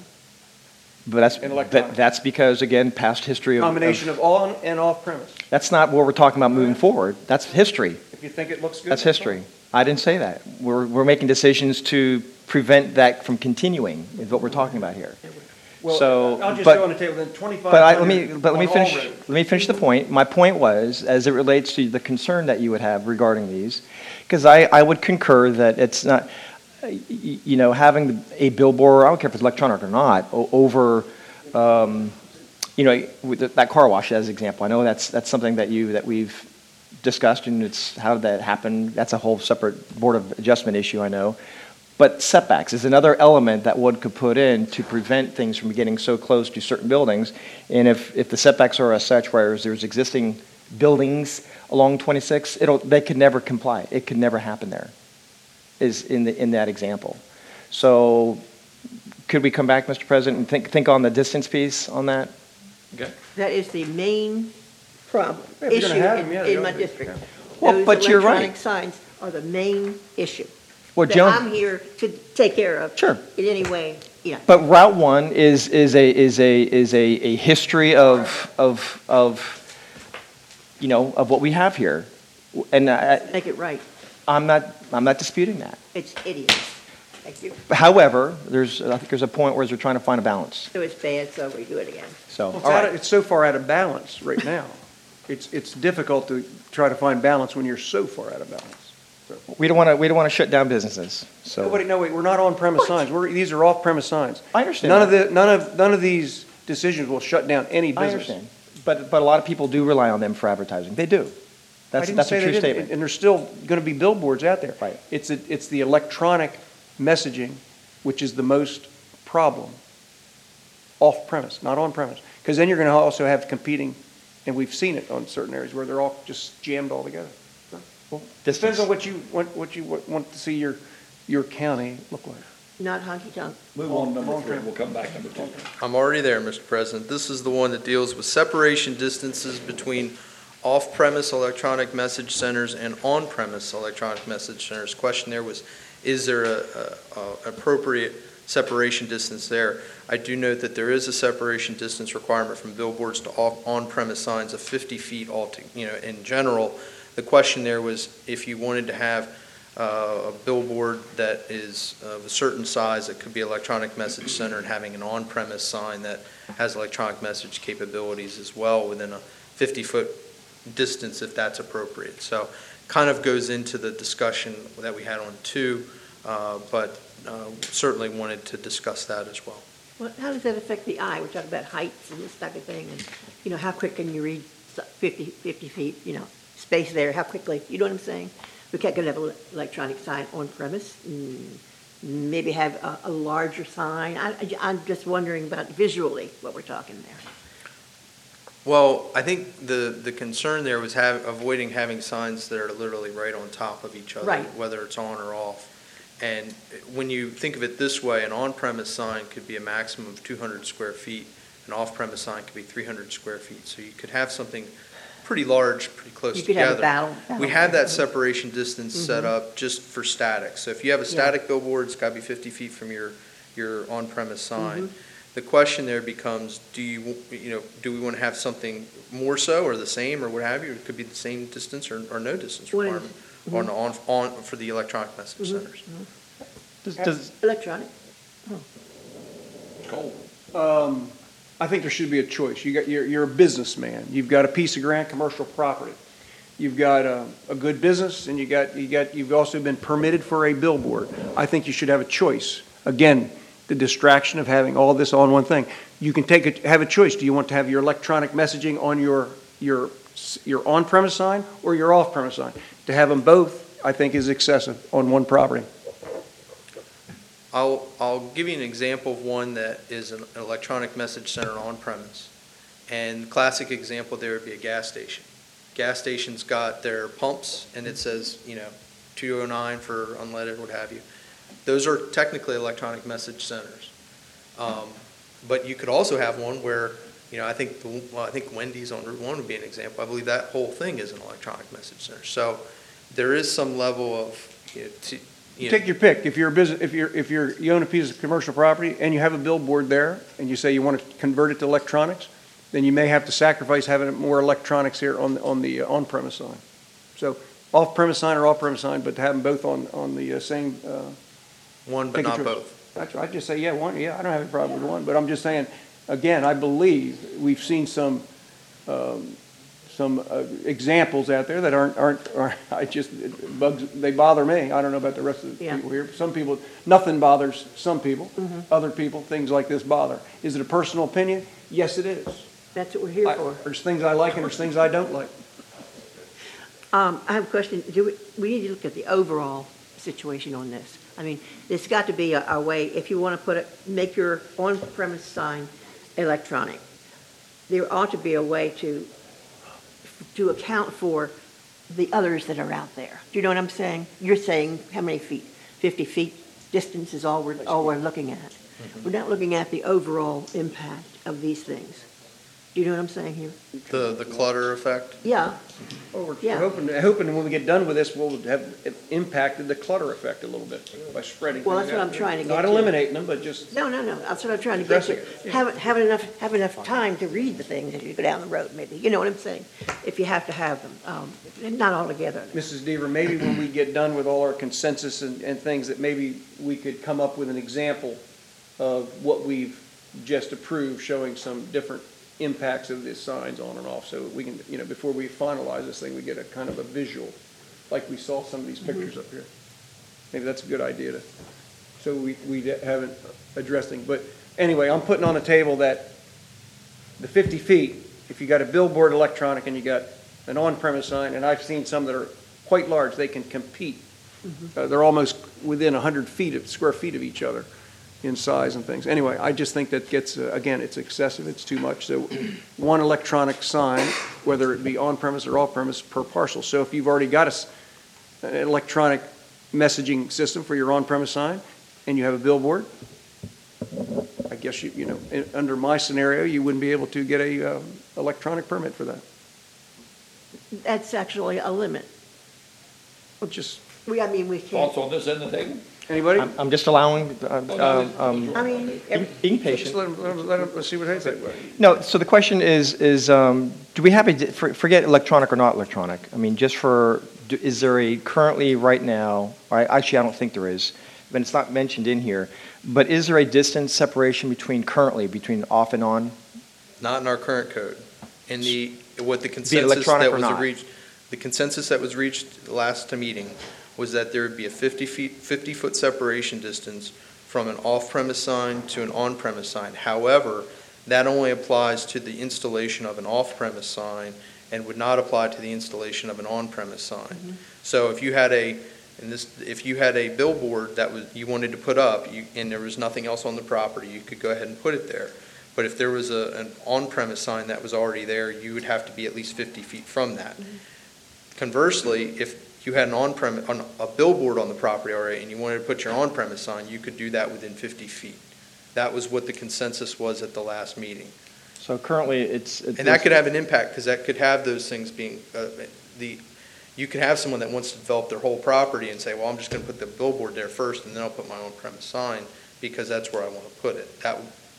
But that's, and electronic. that- that's because, again, past history of. Combination of- of on and off premise. That's not what we're talking about moving forward. That's history. If you think it looks good. That's history. I didn't say that. We're, we're making decisions to prevent that from continuing, is what we're talking about here. Well, So, I'll just but- go on the table, then twenty-five But I, let me, hundred but let me on all finish, roads. let me finish the point. My point was, as it relates to the concern that you would have regarding these, because I, I would concur that it's not, uh, y- y- you know, having a billboard, I don't care if it's electronic or not, o- over, um, you know, with that car wash as an example. I know that's, that's something that you, that we've discussed, and it's, how did that happen? That's a whole separate Board of Adjustment issue, I know. But setbacks is another element that one could put in to prevent things from getting so close to certain buildings. And if, if the setbacks are as such, whereas there's existing buildings along twenty-six, it'll, they could never comply. It could never happen there, is in the, in that example. So could we come back, Mister President, and think, think on the distance piece on that? Okay. That is the main problem, Yeah, if you're issue gonna have in, them, yeah, in go my ahead. district. Yeah. Well, Those but you're right. electronic signs are the main issue. Well, That Joan- I'm here to take care of. Sure. In any way, you know. But Route One is, is a, is a, is a, a history of, of, of, you know, of what we have here. And I, Make it right. I'm not, I'm not disputing that. It's idiot. Thank you. However, there's, I think there's a point where they're trying to find a balance. So it's bad, so we do it again. So, Well, all It's out of- right. it's so far out of balance right now. It's, it's difficult to try to find balance when you're so far out of balance. We don't want to, we don't want to shut down businesses, so. Nobody, no, wait, we're not on-premise signs. We're, these are off-premise signs. I understand None of that. the, none of, none of these decisions will shut down any I business. understand. But, but a lot of people do rely on them for advertising. They do. I That's, didn't that's say a they true didn't, statement. And there's still going to be billboards out there. Right. It's, a- it's the electronic messaging, which is the most problem, off-premise, not on-premise. Because then you're going to also have competing, and we've seen it on certain areas where they're all just jammed all together. Well, Depends distance. on what you, what, what you wa- want to see your, your county look like. Not honky-tonk. Move on to number three, we'll come back to number two. I'm already there, Mister President. This is the one that deals with separation distances between off-premise electronic message centers and on-premise electronic message centers. Question there was, is there a, a, a appropriate separation distance there? I do note that there is a separation distance requirement from billboards to off, on-premise signs of fifty feet all, to- you know, in general. The question there was if you wanted to have uh, a billboard that is of a certain size that could be electronic message center and having an on-premise sign that has electronic message capabilities as well within a fifty-foot distance if that's appropriate. So kind of goes into the discussion that we had on two, uh, but uh, certainly wanted to discuss that as well. Well, how does that affect the eye? We're talking about heights and this type of thing, and, you know, how quick can you read fifty, fifty feet, you know, space there, how quickly, you know what I'm saying? We can't, gonna have an electronic sign on premise, mm, maybe have a, a larger sign. I, I- I'm just wondering about visually what we're talking there. Well, I think the, the concern there was have, avoiding having signs that are literally right on top of each other, Right. whether it's on or off. And when you think of it this way, an on-premise sign could be a maximum of two hundred square feet. An off-premise sign could be three hundred square feet. So you could have something pretty large, pretty close You together. could have a battle. We have that separation distance set Mhm. up just for static. So if you have a Yeah. static billboard, it's got to be fifty feet from your, your on-premise sign. Mhm. The question there becomes, do you, you know, do we want to have something more so or the same or what have you? It could be the same distance or, or no distance What is- requirement on, on, on, for the electronic message Mhm. centers. Does, does, Electronic? Cold. Um, I think there should be a choice. You got, you're, you're a businessman. You've got a piece of grand commercial property. You've got a, a good business, and you got, you got, you've also been permitted for a billboard. I think you should have a choice. Again, the distraction of having all this on one thing. You can take a, have a choice. Do you want to have your electronic messaging on your, your, your on-premise sign or your off-premise sign? To have them both, I think, is excessive on one property. I'll, I'll give you an example of one that is an electronic message center on premise. And classic example there would be a gas station. Gas station's got their pumps and it says, you know, two oh nine for unleaded, what have you. Those are technically electronic message centers. Um, but you could also have one where, you know, I think, the, well, I think Wendy's on Route one would be an example. I believe that whole thing is an electronic message center. So there is some level of, you know, to, You take your pick. If you're a business, if you're, if you're, you own a piece of commercial property and you have a billboard there and you say you want to convert it to electronics, then you may have to sacrifice having more electronics here on, the on the uh, on-premise sign. So off-premise sign or off-premise sign, but to have them both on, on the uh, same, uh. one but take a not choice. both. That's, I just say, yeah, one, yeah, I don't have a problem with one, but I'm just saying, again, I believe we've seen some, um, some uh, examples out there that aren't, aren't, are, I just, it bugs, they bother me. I don't know about the rest of the Yeah. people here. Some people, nothing bothers some people. Other people, things like this bother. Is it a personal opinion? Yes, it is. That's what we're here I- for. There's things I like and there's things I don't like. Um, I have a question. Do we, we need to look at the overall situation on this. I mean, there's got to be a, a way, if you want to put it, make your on-premise sign electronic, there ought to be a way to, to account for the others that are out there. Do you know what I'm saying? You're saying how many feet? fifty feet distance is all we're, all we're looking at. We're not looking at the overall impact of these things. Do you know what I'm saying here? The, the clutter effect. Yeah, Well, we're Yeah. hoping, hoping when we get done with this, we'll have impacted the clutter effect a little bit by spreading. Well, things that's what out. I'm trying to get Not to. eliminating them, but just, no, no, no, that's what I'm trying to get to. Addressing it, yeah. Have, have enough, have enough time to read the things as you go down the road, maybe, you know what I'm saying? If you have to have them, um, not all together. Missus Deaver, maybe when we get done with all our consensus and, and things, that maybe we could come up with an example of what we've just approved, showing some different impacts of the signs on and off, so we can, you know, before we finalize this thing, we get a kind of a visual, like we saw some of these pictures up here. Maybe that's a good idea to, so we, we haven't addressed things. But anyway, I'm putting on the table that the fifty feet, if you got a billboard electronic and you got an on-premise sign, and I've seen some that are quite large, they can compete. Uh, they're almost within one hundred feet of, square feet of each other in size and things. Anyway, I just think that gets, uh, again, it's excessive, it's too much. So one electronic sign, whether it be on-premise or off-premise, per parcel. So if you've already got a, s- an electronic messaging system for your on-premise sign, and you have a billboard, I guess you, you know, in, under my scenario, you wouldn't be able to get a, uh, electronic permit for that. That's actually a limit. Well, just, We, I mean, we can't, Thoughts on this end of the table? anybody? I'm, I'm just allowing, uh, um, I mean, being every- being Just patient. let them, let them, let them, let's see what they think. No, so the question is, is, um, do we have a, for- forget electronic or not electronic, I mean, just for, do- is there a currently, right now, or I- actually, I don't think there is, but it's not mentioned in here, but is there a distance separation between currently, between off and on? Not in our current code. In the, what the consensus electronic that or was not. reached, the consensus that was reached last meeting was that there would be a fifty feet, fifty foot separation distance from an off-premise sign to an on-premise sign. However, that only applies to the installation of an off-premise sign and would not apply to the installation of an on-premise sign. So if you had a, and this, if you had a billboard that was, you wanted to put up, you, and there was nothing else on the property, you could go ahead and put it there. But if there was a, an on-premise sign that was already there, you would have to be at least fifty feet from that. Conversely, if you had an on-premise, on a billboard on the property already, and you wanted to put your on-premise sign, you could do that within fifty feet. That was what the consensus was at the last meeting. So currently, it's. And that could have an impact, because that could have those things being, uh, the, you could have someone that wants to develop their whole property and say, well, I'm just going to put the billboard there first, and then I'll put my on-premise sign, because that's where I want to put it. That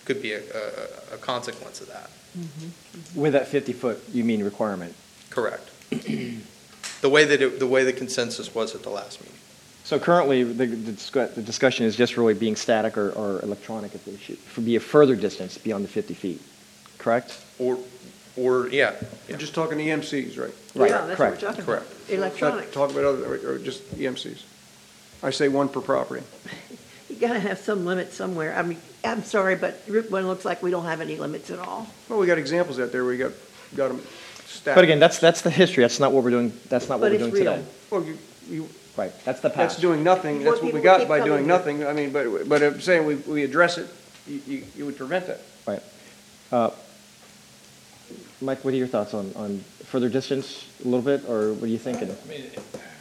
could be a, a, a consequence of that. With that fifty-foot, you mean requirement? Correct. The way that it, the way the consensus was at the last meeting. So currently, the, the discu- the discussion is just really being static or, or electronic if there should for be a further distance beyond the fifty feet, correct? Or, or, yeah, We're just talking E M Cs, right? Right, Yeah, that's what we're correct, talking about. correct. Electronic. Not talk about other, or or just E M Cs. I say one per property. You gotta have some limit somewhere. I mean, I'm sorry, but Route One looks like we don't have any limits at all. Well, we got examples out there where you got, got them stacked. But again, that's, that's the history, that's not what we're doing, that's not what But we're it's doing real. today. Well, you, you, Right, that's the that's past. doing nothing, that's what we People got keep by coming doing here. nothing. I mean, but, but I'm saying we, we address it, you, you, you would prevent that. Right. Uh, Mike, what are your thoughts on, on further distance a little bit, or what are you thinking? I mean,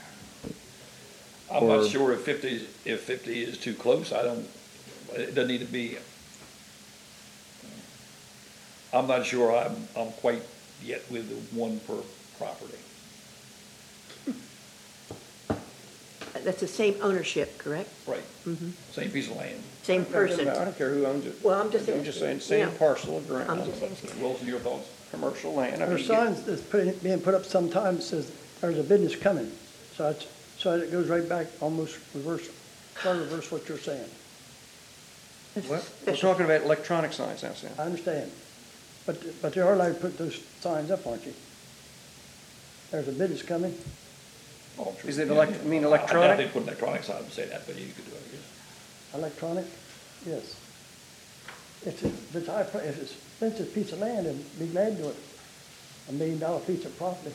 I'm not Or- sure if fifty, if fifty is too close, I don't, it doesn't need to be. I'm not sure I'm, I'm quite yet with the one per property. That's the same ownership, correct? Right. Same piece of land. Same person. I don't care who owns it. Well, I'm just I'm just saying, asking, same yeah. parcel of I'm ground, just asking. Wilson, your thoughts? commercial land. I There are mean, signs that's put- being put up sometimes says there's a business coming. So it's, so it goes right back, almost reverse, try to reverse what you're saying. It's What? We're special. talking about electronic signs now, Sam. I understand. But, but they are allowed to put those signs up, aren't you? There's a business coming. Oh, true. Is it Yeah, elect- yeah. you mean I- electronic? I doubt they put electronic side and say that, but you could do it, I guess. Electronic, yes. If it's, if it's high, pri- if it's expensive piece of land, and be glad to it. A million dollar piece of property.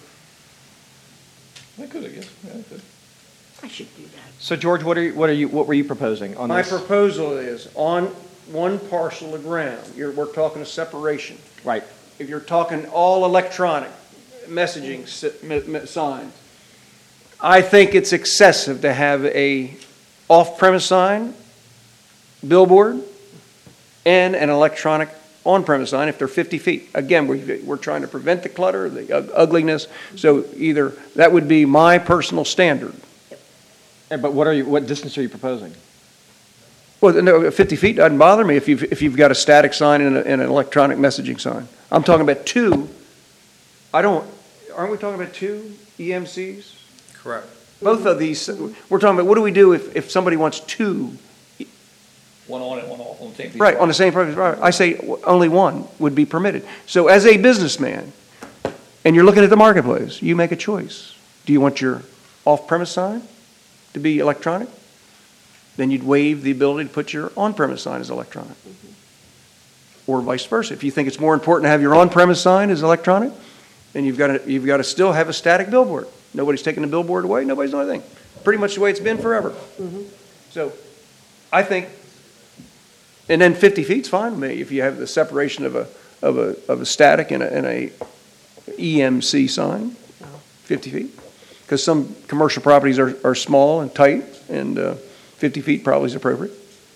They could, I guess, yeah, they could. I should do that. So George, what are you, what are you, what were you proposing on My this? proposal is on one parcel of ground, you're, we're talking a separation. Right, If you're talking all electronic messaging si- mi- mi- signs, I think it's excessive to have a off-premise sign, billboard, and an electronic on-premise sign if they're fifty feet. Again, we, we're trying to prevent the clutter, the ug- ugliness, so either, that would be my personal standard. Eh, but what are you, what distance are you proposing? Well, no, fifty feet doesn't bother me if you've, if you've got a static sign and, a, and an electronic messaging sign. I'm talking about two, I don't, aren't we talking about two E M Cs? Correct. Both of these, we're talking about, what do we do if, if somebody wants two? One on and one off on the same piece. of Right, on property. the same property, right. I say w- only one would be permitted. So as a businessman, and you're looking at the marketplace, you make a choice. Do you want your off-premise sign to be electronic? Then you'd waive the ability to put your on-premise sign as electronic. Or vice versa. If you think it's more important to have your on-premise sign as electronic, then you've got to, you've got to still have a static billboard. Nobody's taking the billboard away, nobody's doing anything. Pretty much the way it's been forever. So I think, and then fifty feet's fine with me if you have the separation of a, of a, of a static and a, and a E M C sign, fifty feet. Because some commercial properties are, are small and tight, and uh, fifty feet probably is appropriate.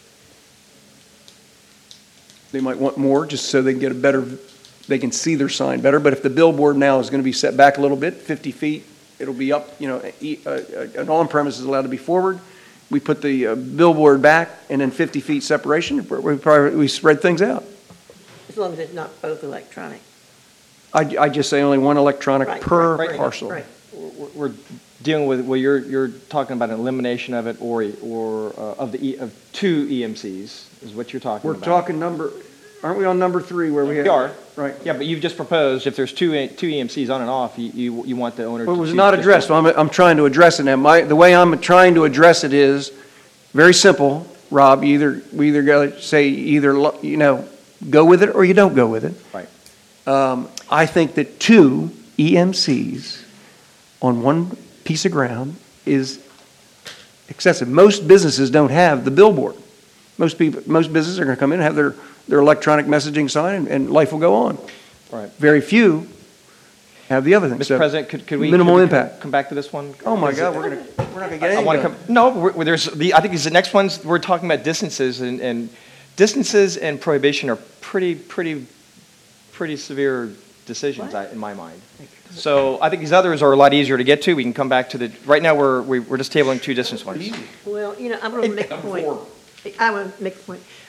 They might want more, just so they can get a better, they can see their sign better, but if the billboard now is gonna be set back a little bit, fifty feet, it'll be up, you know, e- uh, uh, an on-premise is allowed to be forward. We put the uh, billboard back, and then fifty feet separation, we probably, we spread things out. As long as it's not both electronic. I, I just say only one electronic Right, per right, right, parcel. Right. We're we're dealing with, well, you're, you're talking about an elimination of it or, or uh, of the, E- of two E M Cs is what you're talking We're about. talking number, aren't we on number three where we have? We are. Right. Yeah, but you've just proposed, if there's two, A- two E M Cs on and off, you, you, you want the owner to Well, it was choose not just addressed, one. I'm, I'm trying to address it now. My, the way I'm trying to address it is very simple, Rob, you either, we either gotta say either, lo- you know, go with it or you don't go with it. Right. Um, I think that two E M Cs on one piece of ground is excessive. Most businesses don't have the billboard. Most people, most businesses are gonna come in and have their, their electronic messaging sign and, and life will go on. Right. Very few have the other thing. Mister So, President, could, could we? Minimal could we come- impact. Come back to this one? Oh my Is it- God, we're gonna, we're not gonna get I anything want to done. come, no, we're- there's, the, I think these, the next ones, we're talking about distances, and, and distances and prohibition are pretty, pretty, pretty severe decisions, I- in my mind. So I think these others are a lot easier to get to. We can come back to the, right now, we're, we- we're just tabling two distance ones. Well, you know, I'm going to make a Number point. four. I want to make a point.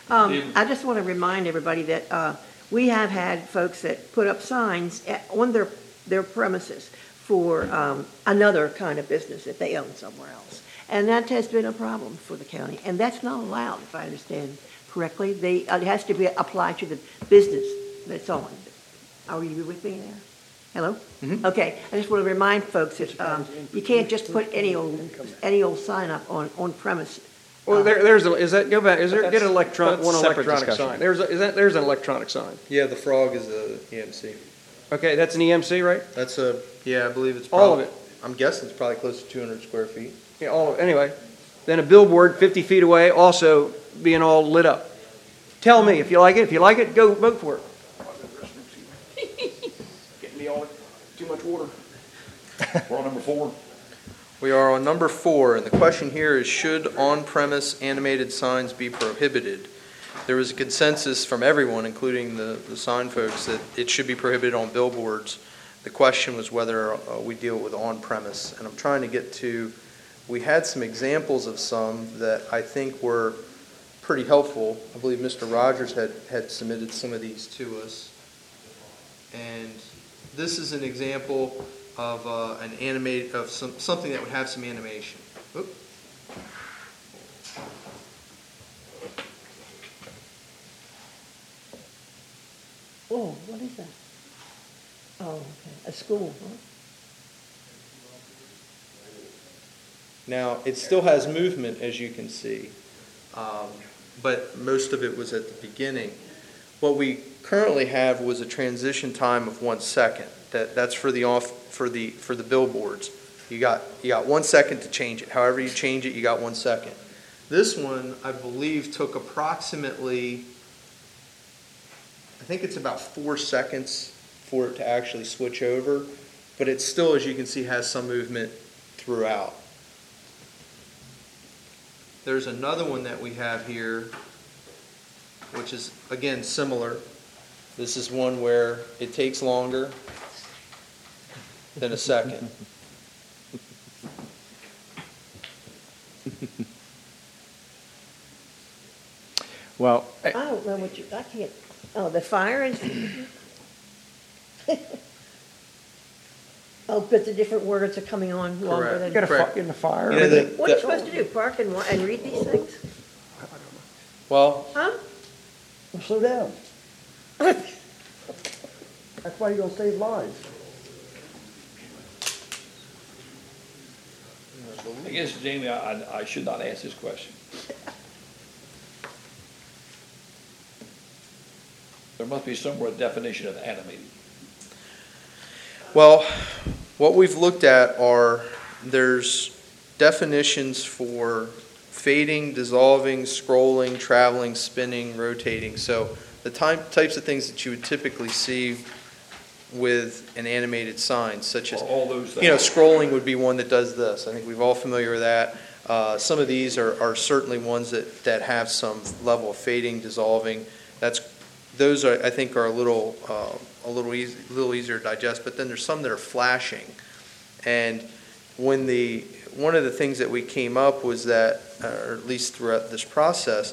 Um, Stephen? I just want to remind everybody that uh, we have had folks that put up signs at- on their, their premises for um, another kind of business that they own somewhere else. And that has been a problem for the county, and that's not allowed, if I understand correctly. They, it has to be applied to the business that's on. Are you with me there? Hello? Okay, I just want to remind folks that um, you can't just put any old, any old sign up on, on premise. Well, there, there's, a- is that, go back, is there, But get an that's- electronic, that's one separate electronic discussion. sign. There's, a- is that, there's an electronic sign. Yeah, the Frog is a E M C. Okay, that's an E M C, right? That's a, yeah, I believe it's All of probably, it. I'm guessing it's probably close to two hundred square feet. Yeah, all, of anyway. Then a billboard fifty feet away, also being all lit up. Tell me if you like it. If you like it, go vote for it. Getting me all, too much water. We're on number four. We are on number four, and the question here is, should on-premise animated signs be prohibited? There was a consensus from everyone, including the, the sign folks, that it should be prohibited on billboards. The question was whether uh, we deal with on-premise, and I'm trying to get to, we had some examples of some that I think were pretty helpful. I believe Mister Rogers had, had submitted some of these to us. And this is an example of uh, an animate, of some, something that would have some animation. Oop. Oh, what is that? Oh, okay, a school, huh? Now, it still has movement, as you can see, um, but most of it was at the beginning. What we currently have was a transition time of one second. That, that's for the off, for the, for the billboards. You got, you got one second to change it. However you change it, you got one second. This one, I believe, took approximately, I think it's about four seconds for it to actually switch over, but it still, as you can see, has some movement throughout. There's another one that we have here, which is, again, similar. This is one where it takes longer than a second. Well, I don't know what you, I can't, oh, the fire is. Oh, but the different words are coming on longer Correct. than. got a Correct. fi- in the fire. Yeah, the- What are you supposed to do, park and, wa- and read these things? Well, Huh? Well, slow down. That's why you're gonna save lives. I guess, Jamie, I, I- I should not ask this question. There must be somewhere a definition of animated. well, what we've looked at are, there's definitions for fading, dissolving, scrolling, traveling, spinning, rotating. So the type, types of things that you would typically see with an animated sign, such as, All those things. you know, scrolling would be one that does this. I think we've all familiar with that. Uh, some of these are, are certainly ones that, that have some level of fading, dissolving. That's, those are, I think, are a little, uh, a little easy, little easier to digest. But then there's some that are flashing. And when the, one of the things that we came up was that, uh, or at least throughout this process,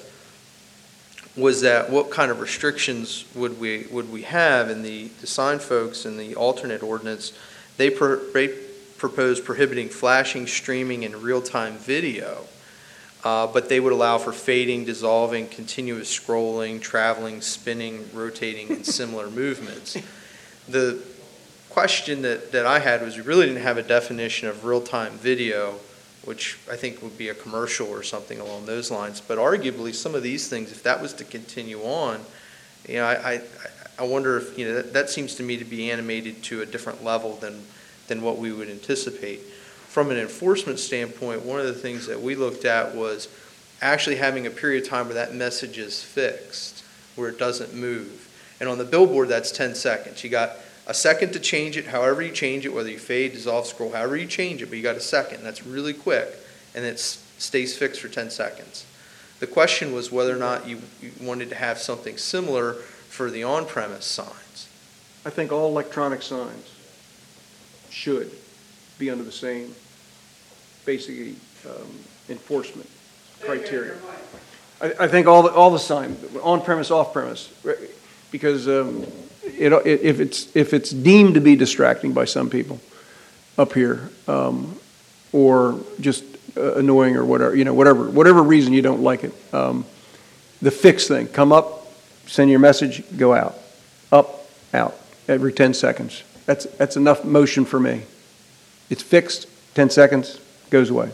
was that what kind of restrictions would we, would we have? And the, the sign folks in the alternate ordinance, they, pro, they propose prohibiting flashing, streaming, and real-time video, uh, but they would allow for fading, dissolving, continuous scrolling, traveling, spinning, rotating, and similar movements. The question that, that I had was, we really didn't have a definition of real-time video, which I think would be a commercial or something along those lines. But arguably, some of these things, if that was to continue on, you know, I, I, I wonder if, you know, that, that seems to me to be animated to a different level than, than what we would anticipate. From an enforcement standpoint, one of the things that we looked at was actually having a period of time where that message is fixed, where it doesn't move. And on the billboard, that's ten seconds. You got a second to change it, however you change it, whether you fade, dissolve, scroll, however you change it, but you got a second. That's really quick, and it stays fixed for ten seconds. The question was whether or not you, you wanted to have something similar for the on-premise signs. I think all electronic signs should be under the same, basically, um, enforcement criteria. I, I think all, the all the sign, on-premise, off-premise, right, because um, it, it- if it's, if it's deemed to be distracting by some people up here, um, or just uh, annoying or whatever, you know, whatever, whatever reason you don't like it, um, the fixed thing, come up, send your message, go out, up, out, every ten seconds. That's, that's enough motion for me. It's fixed, ten seconds, goes away.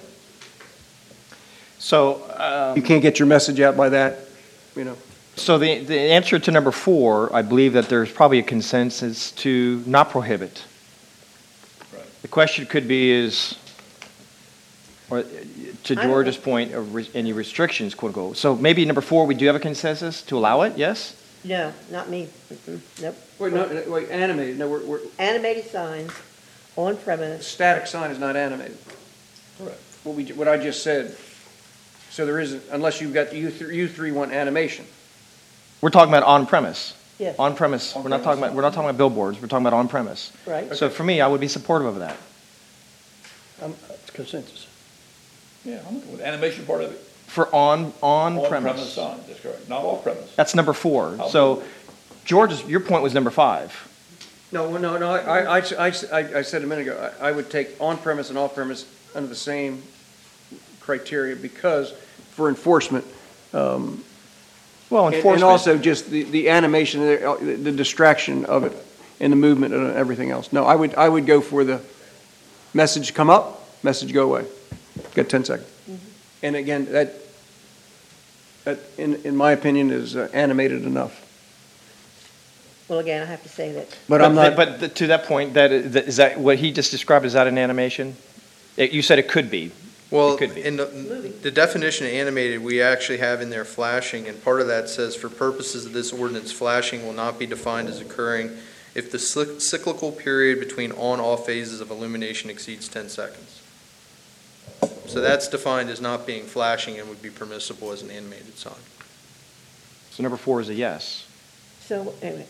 So, um, You can't get your message out by that, you know. so the, the answer to number four, I believe that there's probably a consensus to not prohibit. The question could be is, or uh, to I don't- George's point, of re- any restrictions, quote unquote. So maybe number four, we do have a consensus to allow it, yes? No, not me. Mm-mm. Nope. Wait, no, no, wait, animated, no, we're, we're, Animated signs on premise, static sign is not animated. Correct. What we, what I just said. So there isn't, unless you've got, you, th- you three want animation. We're talking about on-premise. yes, On-premise, we're not talking about, we're not talking about billboards, we're talking about on-premise. right? So for me, I would be supportive of that. Um, It's consensus. Yeah, I'm okay with the animation part of it. For on, On-premise on-premise. signs, that's correct, not off-premise. That's number four. So George's, your point was number five. No, well, no, no, I, I, I, I I said a minute ago, I I would take on-premise and off-premise under the same criteria because, for enforcement, um, Well, and- enforcement. and also just the, the animation, the the distraction of it, and the movement and everything else. No, I would, I would go for the message come up, message go away. Got ten seconds. And again, that, that, in, in my opinion, is uh, animated enough. Well, again, I have to say that, But I'm th- not, But th- to that point, that, is that- is that, what he just described, is that an animation? It- You said it could be. Well, It could be. in the, the definition of animated, we actually have in there flashing, and part of that says, for purposes of this ordinance, flashing will not be defined as occurring if the cyc- cyclical period between on-off phases of illumination exceeds ten seconds. So that's defined as not being flashing and would be permissible as an animated sign. So number four is a yes. so, anyway.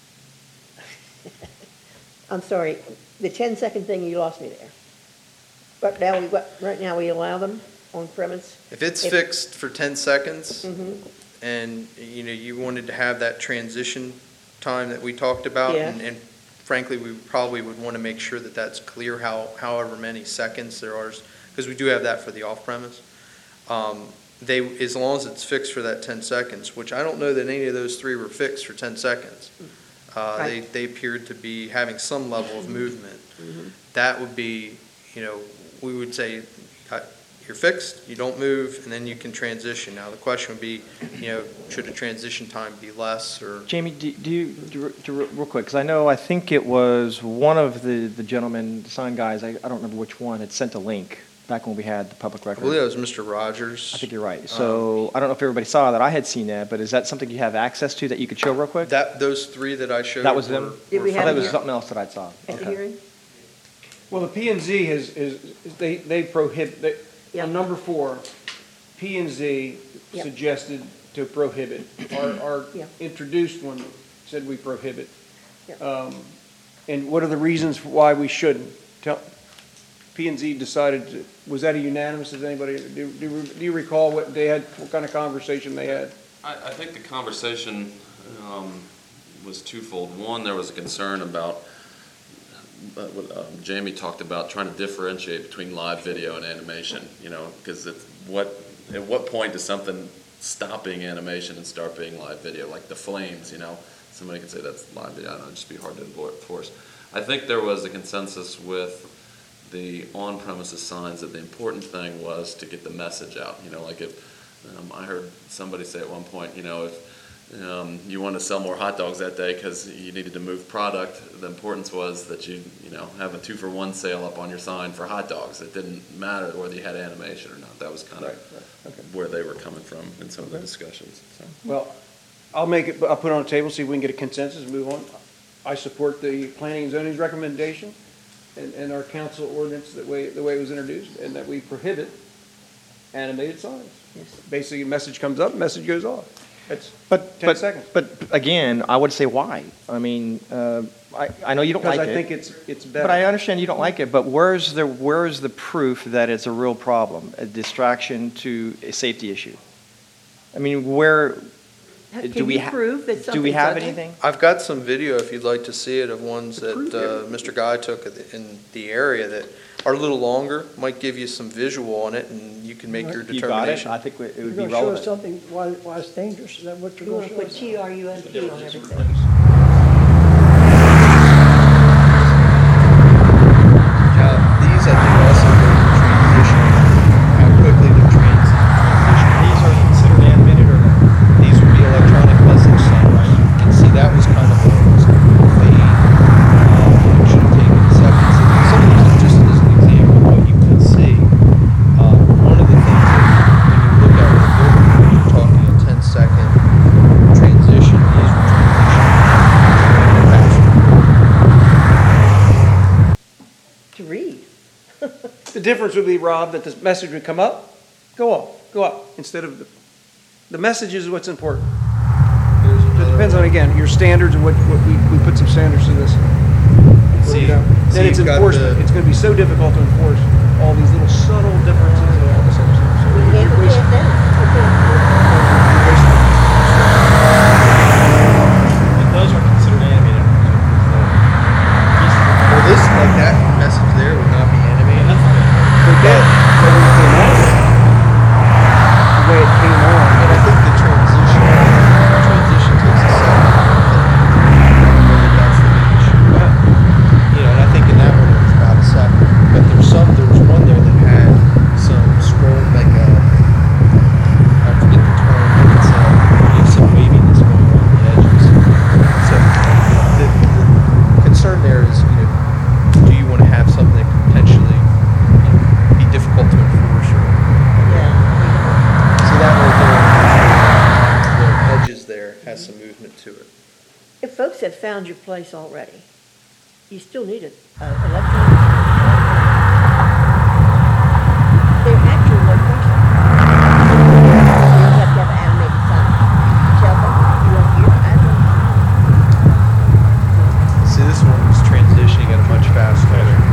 I'm sorry, the ten-second thing, you lost me there. But now we, what- right now, we allow them on premise? If it's If- fixed for ten seconds, Mhm. and, you know, you wanted to have that transition time that we talked about, Yeah. and and frankly, we probably would want to make sure that that's clear, how, however many seconds there are, because we do have that for the off-premise. Um, They, as long as it's fixed for that ten seconds, which I don't know that any of those three were fixed for ten seconds. Uh, They, Right. they appeared to be having some level of movement. Mhm. That would be, you know, we would say, uh, you're fixed, you don't move, and then you can transition. Now, the question would be, you know, should a transition time be less, or, Jamie, do do you, do- do- real quick, because I know, I think it was one of the the gentlemen, the sign guys, I I don't remember which one, had sent a link back when we had the public I record. believe that was Mister Rogers. I think you're right. So I don't know if everybody saw that. I had seen that, but is that something you have access to that you could show real quick? That, those three that I showed. That was were- them? Did we were I have thought it it was here? something else that I saw. At the Okay. hearing? well, the P and Z is, is, they, they prohibit, they, Yeah. on number four, P and Z Yep. suggested to prohibit. Our, our Yeah. introduced one said we prohibit. Yep. Um, And what are the reasons why we shouldn't? Tell, P and Z decided, to- was that a unanimous, does anybody, do, do do you recall what they had, what kind of conversation they had? I, I think the conversation um, was twofold. One, there was a concern about, uh, what um, Jamie talked about, trying to differentiate between live video and animation, you know, because it's what, at what point does something stop being animation and start being live video, like the flames, you know? Somebody could say that's live video, I don't know, it'd just be hard to enforce. I think there was a consensus with the on-premises signs that the important thing was to get the message out, you know, like if, um, I heard somebody say at one point, you know, if um, you want to sell more hot dogs that day because you needed to move product, the importance was that you, you know, have a two-for-one sale up on your sign for hot dogs. It didn't matter whether you had animation or not. That was kind Right, of right, okay. where they were coming from in some of the discussions, so. Well, I'll make it, I'll put it on the table, see if we can get a consensus and move on. I support the planning and zoning's recommendation and, and our council ordinance, the way, the way it was introduced, and that we prohibit animated signs. Yes. Basically, a message comes up, message goes off. That's But, ten but, seconds. but again, I would say why? I mean, uh, I, I know you don't Because like I it. think it's, it's But I better. understand you don't like it, but where's the, where's the proof that it's a real problem, a distraction to a safety issue? I mean, where, do Can we you ha- prove that do we something's have ugly? anything? I've got some video, if you'd like to see it, of ones that Prove uh, Mister Guy took at the- in the area that are a little longer, might give you some visual on it, and you can make your You got it? determination. I think it You're would be going to show us relevant. something, why, why it's dangerous, is that what you're You going want to to show put us? T R U S P on everything. Now, these I think also go to transition, how quickly the trans, These are considered animated or no? these would be electronic message signs. And see, that was kind of a, was a fade. Uh, it should have taken seconds. And some of these are just as an example of what you can see. Uh, one of the things that when you look at the billboard, when you're talking a ten second transition, these were transition faster. To read. The difference would be, Rob, that this message would come up, go up, go up, instead of, the the message is what's important. Here's It another depends on, one. again, your standards and what, what we, we put some standards to this. See, Then see, it's you've got enforcement. the- It's gonna be so difficult to enforce all these little subtle differences and all this other stuff. So We we- can't, we we waste- can't, And those are considered animated. Well, this, like that message there would not be animated. We did. The way it came on. The way it came on. But I think the transition, the transition takes a second. Whether that's the issue. You know, and I think in that one it was about a second. But there's some, there was one there that had some scroll, like a, I forget the term, but it's a, you have some waviness going on the edges. So the, the concern there is, you know, do you want to have something that could potentially, you know, be difficult to enforce or yeah. See that right there, the edges there has some movement to it. If folks have found your place already, you still need an electronic. Their actual location. You have to have an animated sign. Tell them you want your address. See, this one was transitioning at a much faster rate.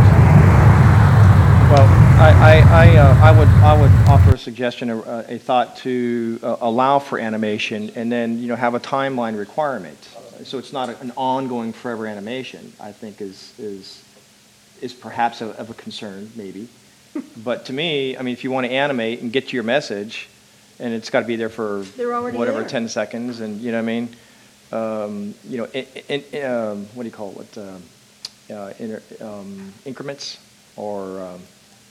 Well, I, I, I, uh, I would, I would offer a suggestion, a, a thought to uh, allow for animation and then, you know, have a timeline requirement. So it's not an ongoing forever animation, I think is, is, is perhaps of, of a concern, maybe. But to me, I mean, if you want to animate and get to your message, and it's got to be there for They're already whatever, there. ten seconds, and, you know what I mean? Um, you know, in, in, in, um, what do you call it, um, uh, inter, um, increments, or, um,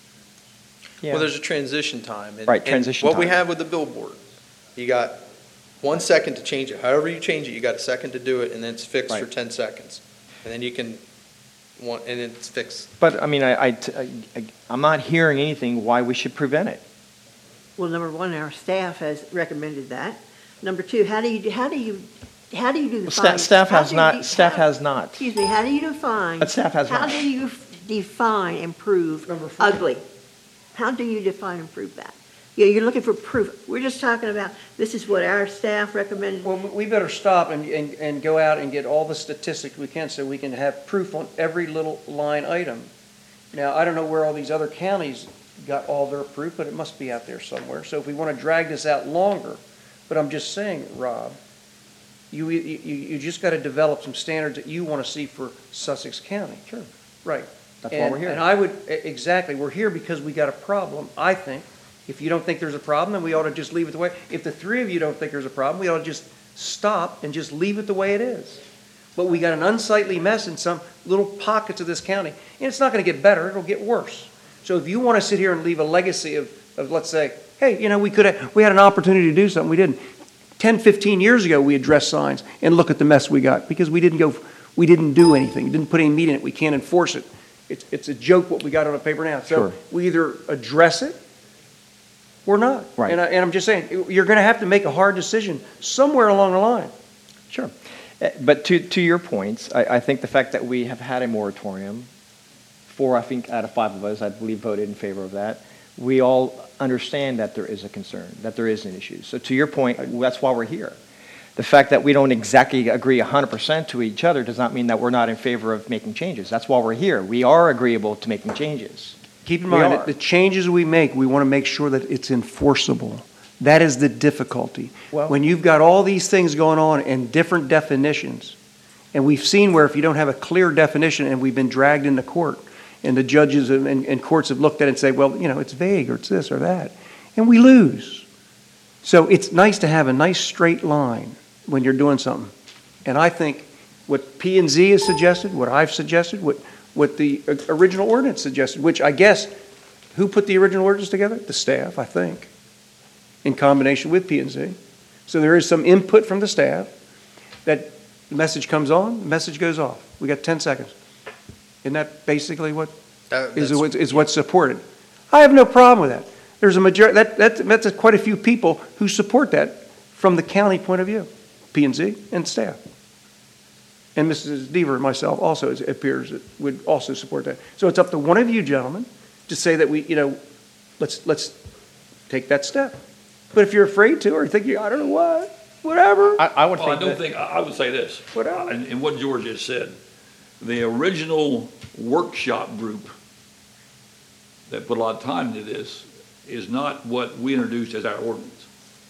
yeah. Well, there's a transition time. and- Right, and transition What we time. have with the billboard, you got one second to change it. However you change it, you got a second to do it, and then it's fixed for Right. ten seconds. And then you can, one, and it's fixed. But, I mean, I, I, I- I'm not hearing anything why we should prevent it. Well, number one, our staff has recommended that. Number two, how do you, how do you, how do you do the Sta- staff how has do you not- de- staff how- has not. Excuse me, how do you define? Uh, staff has How not. do you f- define and prove Number four. ugly? How do you define and prove that? You know, you're looking for proof. We're just talking about, this is what our staff recommended. Well, we better stop and, and, and go out and get all the statistics we can so we can have proof on every little line item. Now, I don't know where all these other counties got all their proof, but it must be out there somewhere. So if we want to drag this out longer, but I'm just saying, Rob, you, you, you you just got to develop some standards that you want to see for Sussex County. Sure. Right. That's why And- we're here. And I would, e- exactly, we're here because we got a problem, I think. If you don't think there's a problem, then we ought to just leave it the way. If the three of you don't think there's a problem, we ought to just stop and just leave it the way it is. But we got an unsightly mess in some little pockets of this county, and it's not going to get better, it'll get worse. So if you want to sit here and leave a legacy of, of, let's say, hey, you know, we could have, we had an opportunity to do something, we didn't. ten, fifteen years ago, we addressed signs, and look at the mess we got, because we didn't go, we didn't do anything, didn't put any meat in it, we can't enforce it. It's, it's a joke what we got on the paper now. So Sure. we either address it or not. Right. And, I, and I'm just saying, you're going to have to make a hard decision somewhere along the line. Sure. Uh, But to, to your points, I, I think the fact that we have had a moratorium, four, I think, out of five of us, I believe, voted in favor of that. We all understand that there is a concern, that there is an issue. So to your point, that's why we're here. The fact that we don't exactly agree one hundred percent to each other does not mean that we're not in favor of making changes. That's why we're here. We are agreeable to making changes. Keep in We mind are. that the changes we make, we want to make sure that it's enforceable. That is the difficulty. Well- When you've got all these things going on and different definitions, and we've seen where if you don't have a clear definition, and we've been dragged into court, and the judges and, and, and courts have looked at it and say, well, you know, it's vague, or it's this or that, and we lose. So it's nice to have a nice straight line when you're doing something. And I think what P and Z has suggested, what I've suggested, what, what the original ordinance suggested, which I guess, who put the original ordinance together? The staff, I think, in combination with P and Z. So there is some input from the staff that the message comes on, the message goes off. We got ten seconds. Isn't that basically what That- is, that's- what- is what's supported? I have no problem with that. There's a majority, that, that, that's a- quite a few people who support that from the county point of view, P and Z and staff. And Missus Deaver and myself also, it appears, that would also support that. So it's up to one of you gentlemen to say that we, you know, let's, let's take that step. But if you're afraid to, or you think, you, I don't know what, whatever, I, I would Well, I think don't that, think, I I would say this, Whatever. and, and what George just said, the original workshop group that put a lot of time into this is not what we introduced as our ordinance.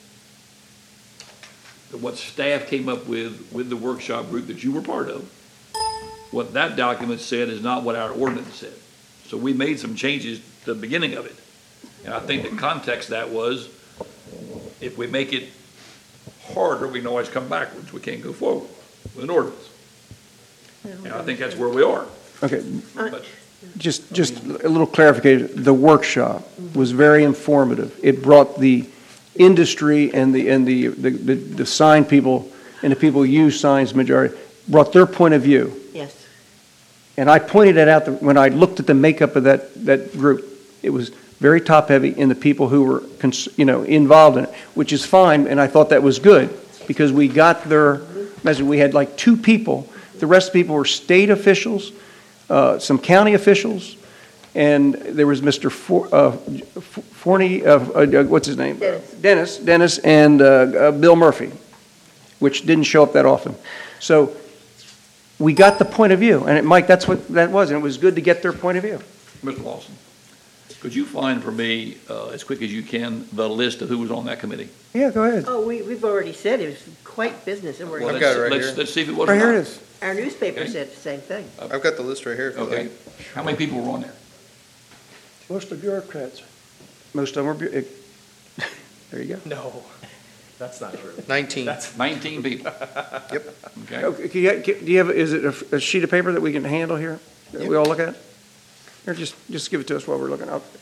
What staff came up with, with the workshop group that you were part of, what that document said is not what our ordinance said. So we made some changes to the beginning of it. And I think the context of that was, if we make it harder, we can always come backwards. We can't go forward with an ordinance. And I think that's where we are. okay, But just, just a little clarification. The workshop was very informative. It brought the industry and the, and the, the, the the sign people and the people who use signs majority, brought their point of view. Yes. And I pointed that out the- when I looked at the makeup of that, that group. It was very top-heavy in the people who were, cons- you know, involved in it, which is fine, and I thought that was good, because we got their message. We had like two people. The rest of the people were state officials, uh, some county officials, and there was Mister For- uh, Forney, uh, uh, what's his name? Dennis. Dennis, Dennis, and uh, uh, Bill Murphy, which didn't show up that often. So we got the point of view, and it, Mike, that's what that was, and it was good to get their point of view. Mister Lawson, could you find for me, uh, as quick as you can, the list of who was on that committee? Yeah, go ahead. Oh, we, we've already said it was quite business, and we're, Well, I've got it let's- right let's- here. Let's see if it was. Right or here it not. is. our newspaper Okay. said the same thing. I've got the list right here. if you Okay. like. How many people were on there? Most of bureaucrats. Most of them are, bu- it- there you go. no, that's not true. nineteen. Nineteen people. Yep. Okay. Okay, can you- can- do you have, is it a- a sheet of paper that we can handle here, that we all look at? Or just, just give it to us while we're looking up.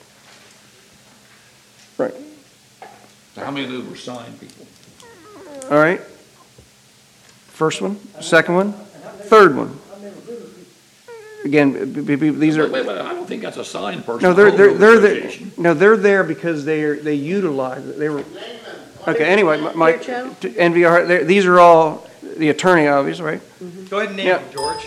Right, So how many of those were signed people? all right. First one, second one, third one. Again, b- b- b- these are. Wait, wait, wait, I don't think that's a signed person. No, they're, they're, Homeowners they're, there- Association. no, they're there because they're, they utilize, it. They were, okay, anyway, Mi- Mike, Clear Channel? t- N V R, they're- these are all the attorney, obviously, right? Go ahead and name Yeah. them, George.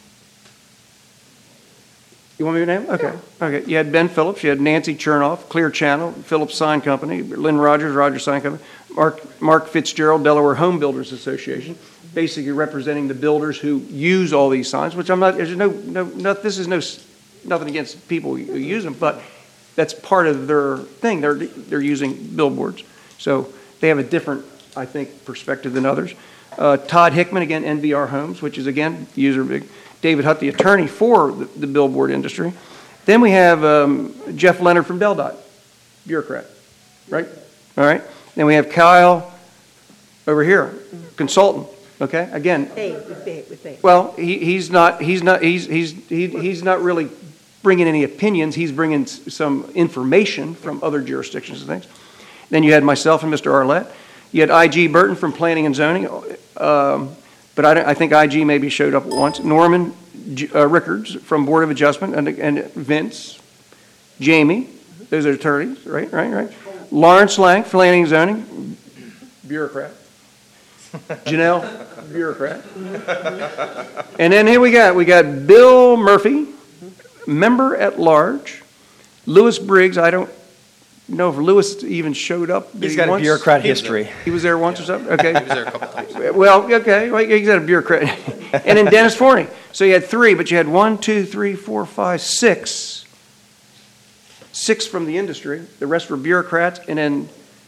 You want me to name? them? Okay, okay. You had Ben Phillips, you had Nancy Chernoff, Clear Channel, Phillips Sign Company, Lynn Rogers, Rogers Sign Company, Mark, Mark Fitzgerald, Delaware Home Builders Association, basically representing the builders who use all these signs, which I'm not, there's no, no, no, this is no, s- nothing against people who use them, but that's part of their thing. They're, they're using billboards. So they have a different, I think, perspective than others. Uh, Todd Hickman, again, N V R Homes, which is, again, user big. David Hutt, the attorney for the, the billboard industry. Then we have um, Jeff Leonard from Bell Dot, bureaucrat, right? All right. Then we have Kyle over here, consultant. Okay. Again, Paid, we paid, we paid. well, he, he's not, he's not, he's, he's, he, he's not really bringing any opinions. He's bringing s- some information from other jurisdictions and things. Then you had myself and Mister Arlett. You had I G Burton from Planning and Zoning, um, but I, don't- I think I G maybe showed up once. Norman J- uh, Rickards from Board of Adjustment, and, and Vince, Jamie, those are attorneys, right, right, right. Lawrence Lang, Planning and Zoning, bureaucrat. Janelle, bureaucrat. And then here we got, we got Bill Murphy, member at large. Lewis Briggs, I don't know if Lewis even showed up. Did He's he got a once? bureaucrat history. He was there once or something? Okay. He was there a couple times. Well, okay, well, he's got a bureaucrat. And then Dennis Forney. So you had three, but you had one, two, three, four, five, six. Six from the industry. The rest were bureaucrats, and then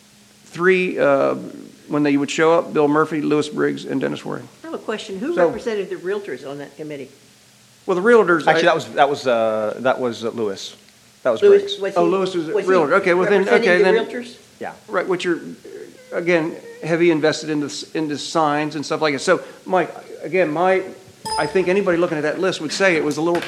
three, uh, when they would show up, Bill Murphy, Lewis Briggs, and Dennis Waring. I have a question. Who So- represented the realtors on that committee? Well, the realtors. I- Actually, that was, that was, uh, that was uh, Lewis. That was Louis, Briggs. was Oh, he- Louis was a he realtor. Okay, well then- okay, representing then- the realtors? Yeah. Right, which are, again, heavy invested into, into signs and stuff like that. So, Mike, again, my, I think anybody looking at that list would say it was a little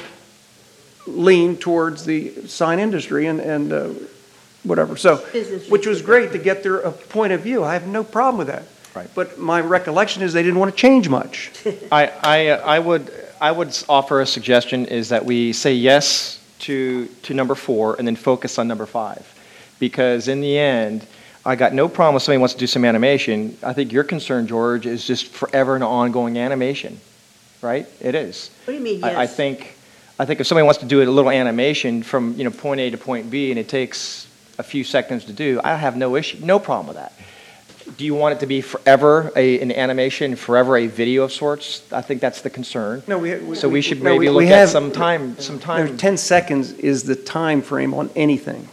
lean towards the sign industry and, and uh, whatever, so, Business which was reasons. great to get their uh, point of view. I have no problem with that. Right. But my recollection is they didn't want to change much. I, I, uh, I would, I would offer a suggestion is that we say yes to, to number four and then focus on number five. Because in the end, I got no problem if somebody wants to do some animation. I think your concern, George, is just forever and ongoing animation, right? It is. What do you mean, I, I yes? think, I think if somebody wants to do a little animation from, you know, point A to point B and it takes a few seconds to do, I have no issue, no problem with that. Do you want it to be forever a, an animation, forever a video of sorts? I think that's the concern. No, we, we. So we should no, maybe we look have- at some time, some No, time. ten seconds is the time frame on anything.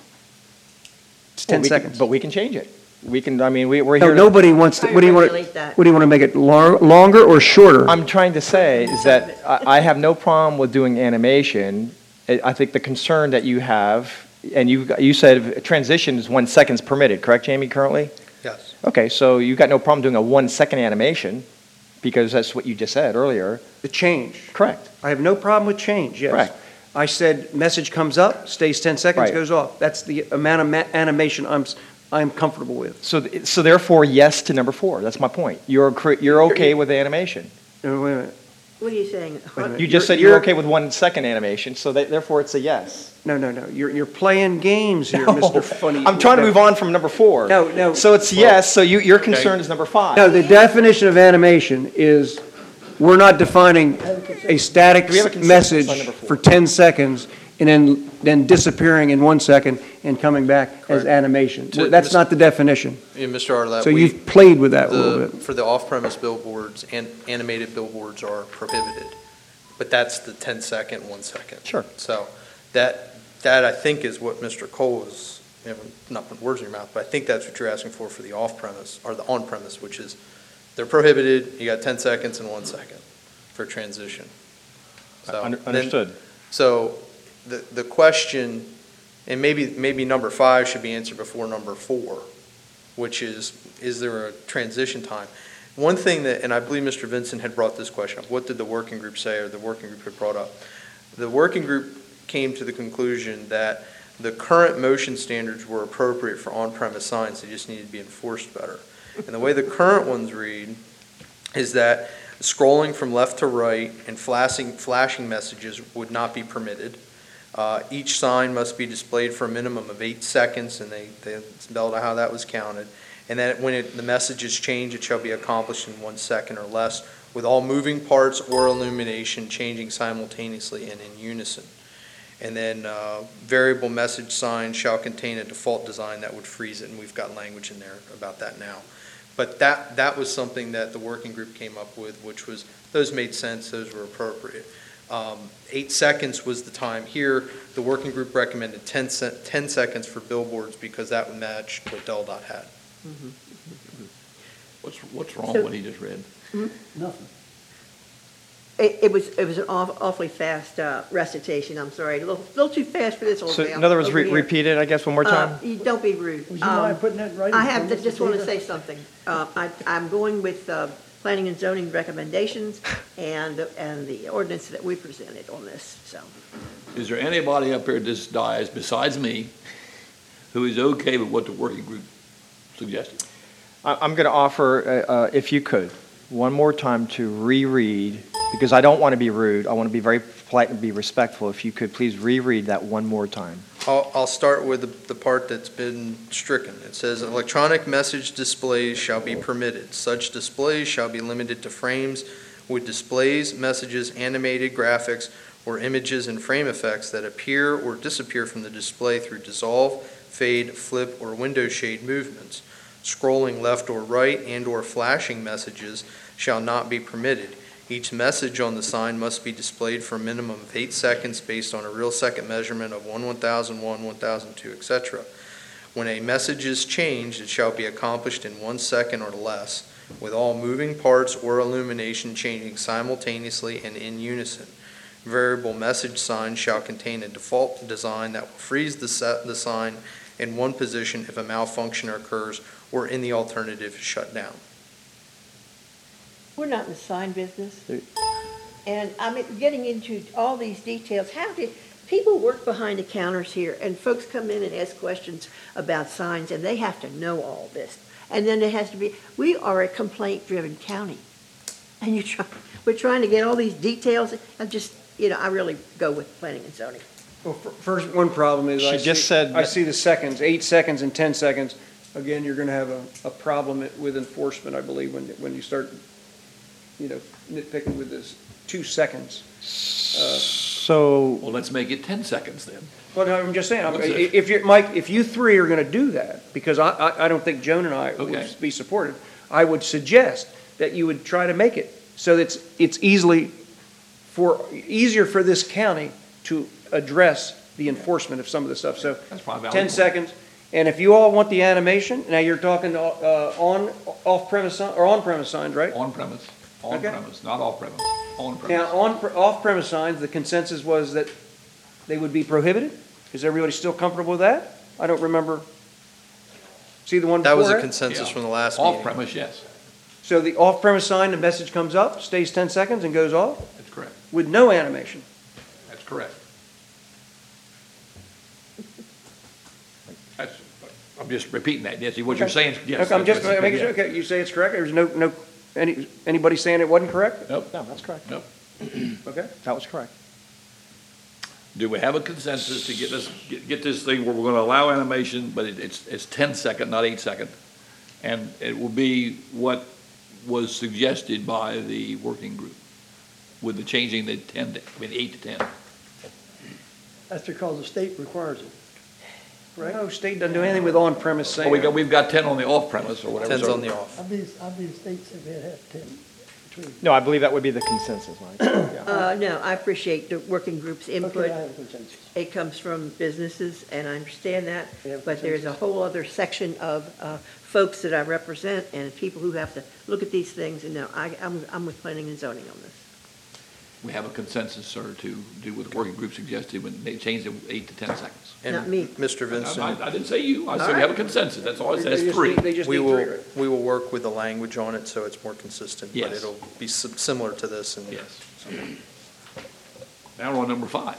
It's Well, ten we can- seconds. But we can change it. We can, I mean, we, we're No, here to. nobody wants to, I what do you want, regulate that. what do you want to make it, lar- longer or shorter? I'm trying to say is that I, I have no problem with doing animation. I, I think the concern that you have, and you, you said transition is one second's permitted, correct, Jamie, currently? Yes. Okay, so you got no problem doing a one-second animation, because that's what you just said earlier. The change. Correct. I have no problem with change, yes. Correct. I said, message comes up, stays ten seconds, Right. goes off. That's the amount of ma- animation I'm, s- I'm comfortable with. So, th- so therefore, yes to number four. That's my point. You're, cr- you're okay with the animation. No, wait a minute. What are you saying? a minute. You just You're- said you're you're- okay with one-second animation, so that, therefore it's a yes. No, no, no, you're, you're playing games here, Mister Funny. I'm trying to move on from number four. No, no. So it's yes, so you, your concern is number five. No, the definition of animation is, we're not defining a static Do we have a consensus message on number four? for ten seconds and then, then disappearing in one second and coming back as Correct. animation. To- That's not the definition. Yeah, Mister Arlett, So we- you've played with that a little the, bit. for the off-premise billboards, and animated billboards are prohibited. But that's the ten second, one second. Sure. So that, that I think is what Mister Cole is, you know, not putting words in your mouth, but I think that's what you're asking for for the off-premise, or the on-premise, which is, they're prohibited, you got ten seconds and one second for transition. So Under- then- Understood. So the, the question, and maybe, maybe number five should be answered before number four, which is, is there a transition time? One thing that, and I believe Mister Vincent had brought this question up, what did the working group say, or the working group had brought up? The working group came to the conclusion that the current motion standards were appropriate for on-premise signs, they just needed to be enforced better. And the way the current ones read is that scrolling from left to right and flashing, flashing messages would not be permitted. Uh, Each sign must be displayed for a minimum of eight seconds, and they, they spelled out how that was counted. And then when it, the messages change, it shall be accomplished in one second or less, with all moving parts or illumination changing simultaneously and in unison. And then uh, variable message signs shall contain a default design that would freeze it, and we've got language in there about that now. But that, that was something that the working group came up with, which was, those made sense, those were appropriate. Um, Eight seconds was the time here. The working group recommended ten, se- ten seconds for billboards because that would match what Del Dot had. What's, what's wrong So- with what he just read? Nothing. It, it was, it was an aw- awfully fast uh, recitation, I'm sorry, a little, little too fast for this old So gal in other words, over re- here. repeat it, I guess, one more Uh, time? you Don't be rude. Would you mind Um, putting that in writing? I have for to, Mister just want to Peter? say something. Uh, I, I'm going with uh, planning and zoning recommendations and, the- and the ordinance that we presented on this, so. Is there anybody up here at this dais besides me who is okay with what the working group suggested? I- I'm going to offer, uh, uh, if you could, one more time to reread, because I don't want to be rude. I want to be very polite and be respectful. If you could please reread that one more time. I'll, I'll start with the, the part that's been stricken. It says, electronic message displays shall be permitted. Such displays shall be limited to frames with displays, messages, animated graphics, or images and frame effects that appear or disappear from the display through dissolve, fade, flip, or window shade movements. Scrolling left or right and or flashing messages shall not be permitted. Each message on the sign must be displayed for a minimum of eight seconds based on a real second measurement of one one thousand one, one thousand two, et cetera. When a message is changed, it shall be accomplished in one second or less, with all moving parts or illumination changing simultaneously and in unison. Variable message signs shall contain a default design that will freeze the set, the sign in one position if a malfunction occurs, or in the alternative, shut down. We're not in the sign business. And I'm getting into all these details. How did, people work behind the counters here, and folks come in and ask questions about signs, and they have to know all this. And then it has to be, we are a complaint-driven county. And you try, we're trying to get all these details. I just, you know, I really go with planning and zoning. Well, fir- first, one problem is I She just see- said I that- see the seconds, eight seconds and ten seconds. Again, you're gonna have a, a problem with enforcement, I believe, when, when you start, you know, nitpicking with this two seconds. So, Well, let's make it ten seconds then. Well, no, I'm just saying, I'm- What's it? if you're, Mike, if you three are gonna do that, because I, I, I don't think Joan and I Okay. would be supported, I would suggest that you would try to make it so that it's, it's easily for, easier for this county to address the enforcement of some of the stuff, so. That's probably a valid Ten point. seconds, and if you all want the animation, now you're talking, uh, on, off-premise, si- or on-premise signs, right? On premise, on Okay. premise, not off premise, on Now, premise. on, pre- off-premise signs, the consensus was that they would be prohibited? Is everybody still comfortable with that? I don't remember. See the one That was a before it? consensus Yeah. from the last Off meeting. premise, yes, So the off-premise sign, the message comes up, stays ten seconds and goes off that's correct, with no animation. that's correct. That's, I'm just repeating that, Nancy, what you're Okay. saying, yes. Okay, I'm just that's- making sure, yeah. okay, you say it's correct, there's no, no, any, anybody saying it wasn't correct? Nope, no, that's correct. nope. Okay. That was correct. Do we have a consensus to get this, get, get this thing where we're gonna allow animation, but it, it's, it's ten second, not eight second? And it will be what was suggested by the working group, with the changing the ten, to- I mean, eight to ten. That's because the state requires it. Right? No, state doesn't do anything with on-premise Well, we got, sign. we've got ten on the off premise or whatever. Ten's so- on the off. I believe, I believe states have had ten between. No, I believe that would be the consensus, Mike. Yeah. Uh, no, I appreciate the working group's Okay, I input. have a consensus. It comes from businesses, and I understand that, Yeah, but there's a whole other section of uh, folks that I represent and people who have to look at these things, and no, I, I'm, I'm with planning and zoning on this. We have a consensus, sir, to do what the working group suggested when they changed it eight to ten seconds. And Not me. Mister I, Vincent, I- I didn't say you, I said All we have a right. consensus, that's all I said, They that's just three. need- They just we need will, three, right? we will work with the language on it so it's more consistent, but Yes. it'll be sim- similar to this. And Yes. Now we're on number five.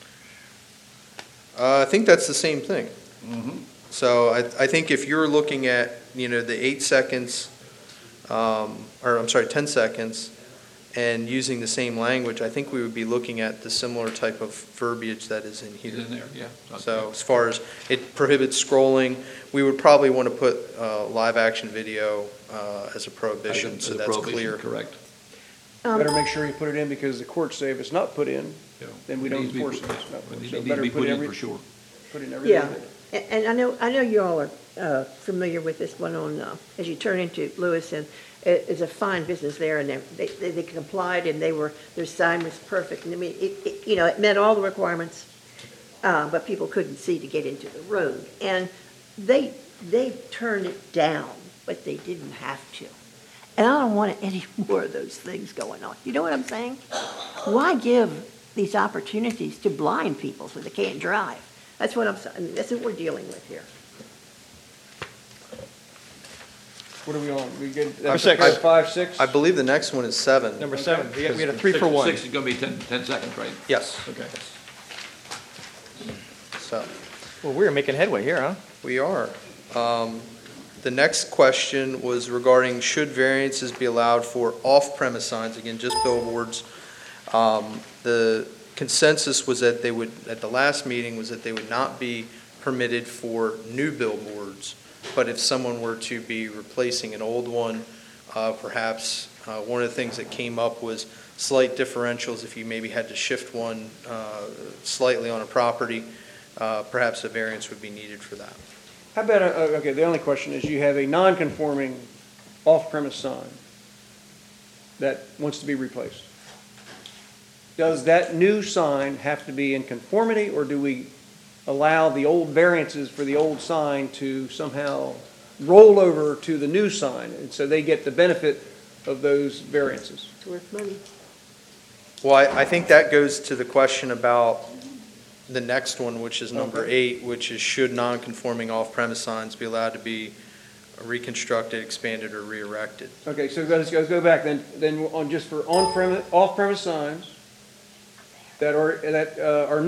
Uh, I think that's the same thing. Mhm. So I, I think if you're looking at, you know, the eight seconds, um, or I'm sorry, ten seconds, and using the same language, I think we would be looking at the similar type of verbiage that is in It's here. in there, yeah. So as far as it prohibits scrolling, we would probably want to put uh, live action video uh, as a prohibition, As a- so as a that's prohibition, clear. Correct. Um, Better make sure you put it in, because the courts say if it's not put in, Yeah. then we It don't needs to be enforce put- it. yes, No, it needs so to better be put put in every- for sure. Put in everything. Yeah, and, and I know, I know you all are uh, familiar with this one on, uh, as you turn into Lewis, and it, it's a fine business there, and they, they, they complied, and they were, their sign was perfect, and I mean, it, it, you know, it met all the requirements, uh, but people couldn't see to get into the road, and they, they turned it down, but they didn't have to. And I don't want any more of those things going on. You know what I'm saying? Why give these opportunities to blind people so they can't drive? That's what I'm saying. I mean, that's what we're dealing with here. What are we on? We get, Number that's six. five, six? I believe the next one is seven. Number seven, we had we had a three Six- for one. Six is gonna be ten, ten seconds, right? Yes. Okay. So, Well, we're making headway here, huh? we are. Um, The next question was regarding should variances be allowed for off-premise signs, again, just billboards. Um, The consensus was that they would, at the last meeting, was that they would not be permitted for new billboards. But if someone were to be replacing an old one, uh, perhaps, uh, one of the things that came up was slight differentials. If you maybe had to shift one uh, slightly on a property, uh, perhaps a variance would be needed for that. How about, a- uh, okay, the only question is, you have a non-conforming off-premise sign that wants to be replaced. Does that new sign have to be in conformity, or do we allow the old variances for the old sign to somehow roll over to the new sign, and so they get the benefit of those variances. It's worth money. Well, I, I think that goes to the question about the next one, which is number eight, which is should non-conforming off-premise signs be allowed to be reconstructed, expanded, or re-erected? Okay, so let's go, let's go back then, then on, just for on-premise, off-premise signs that are, that uh, are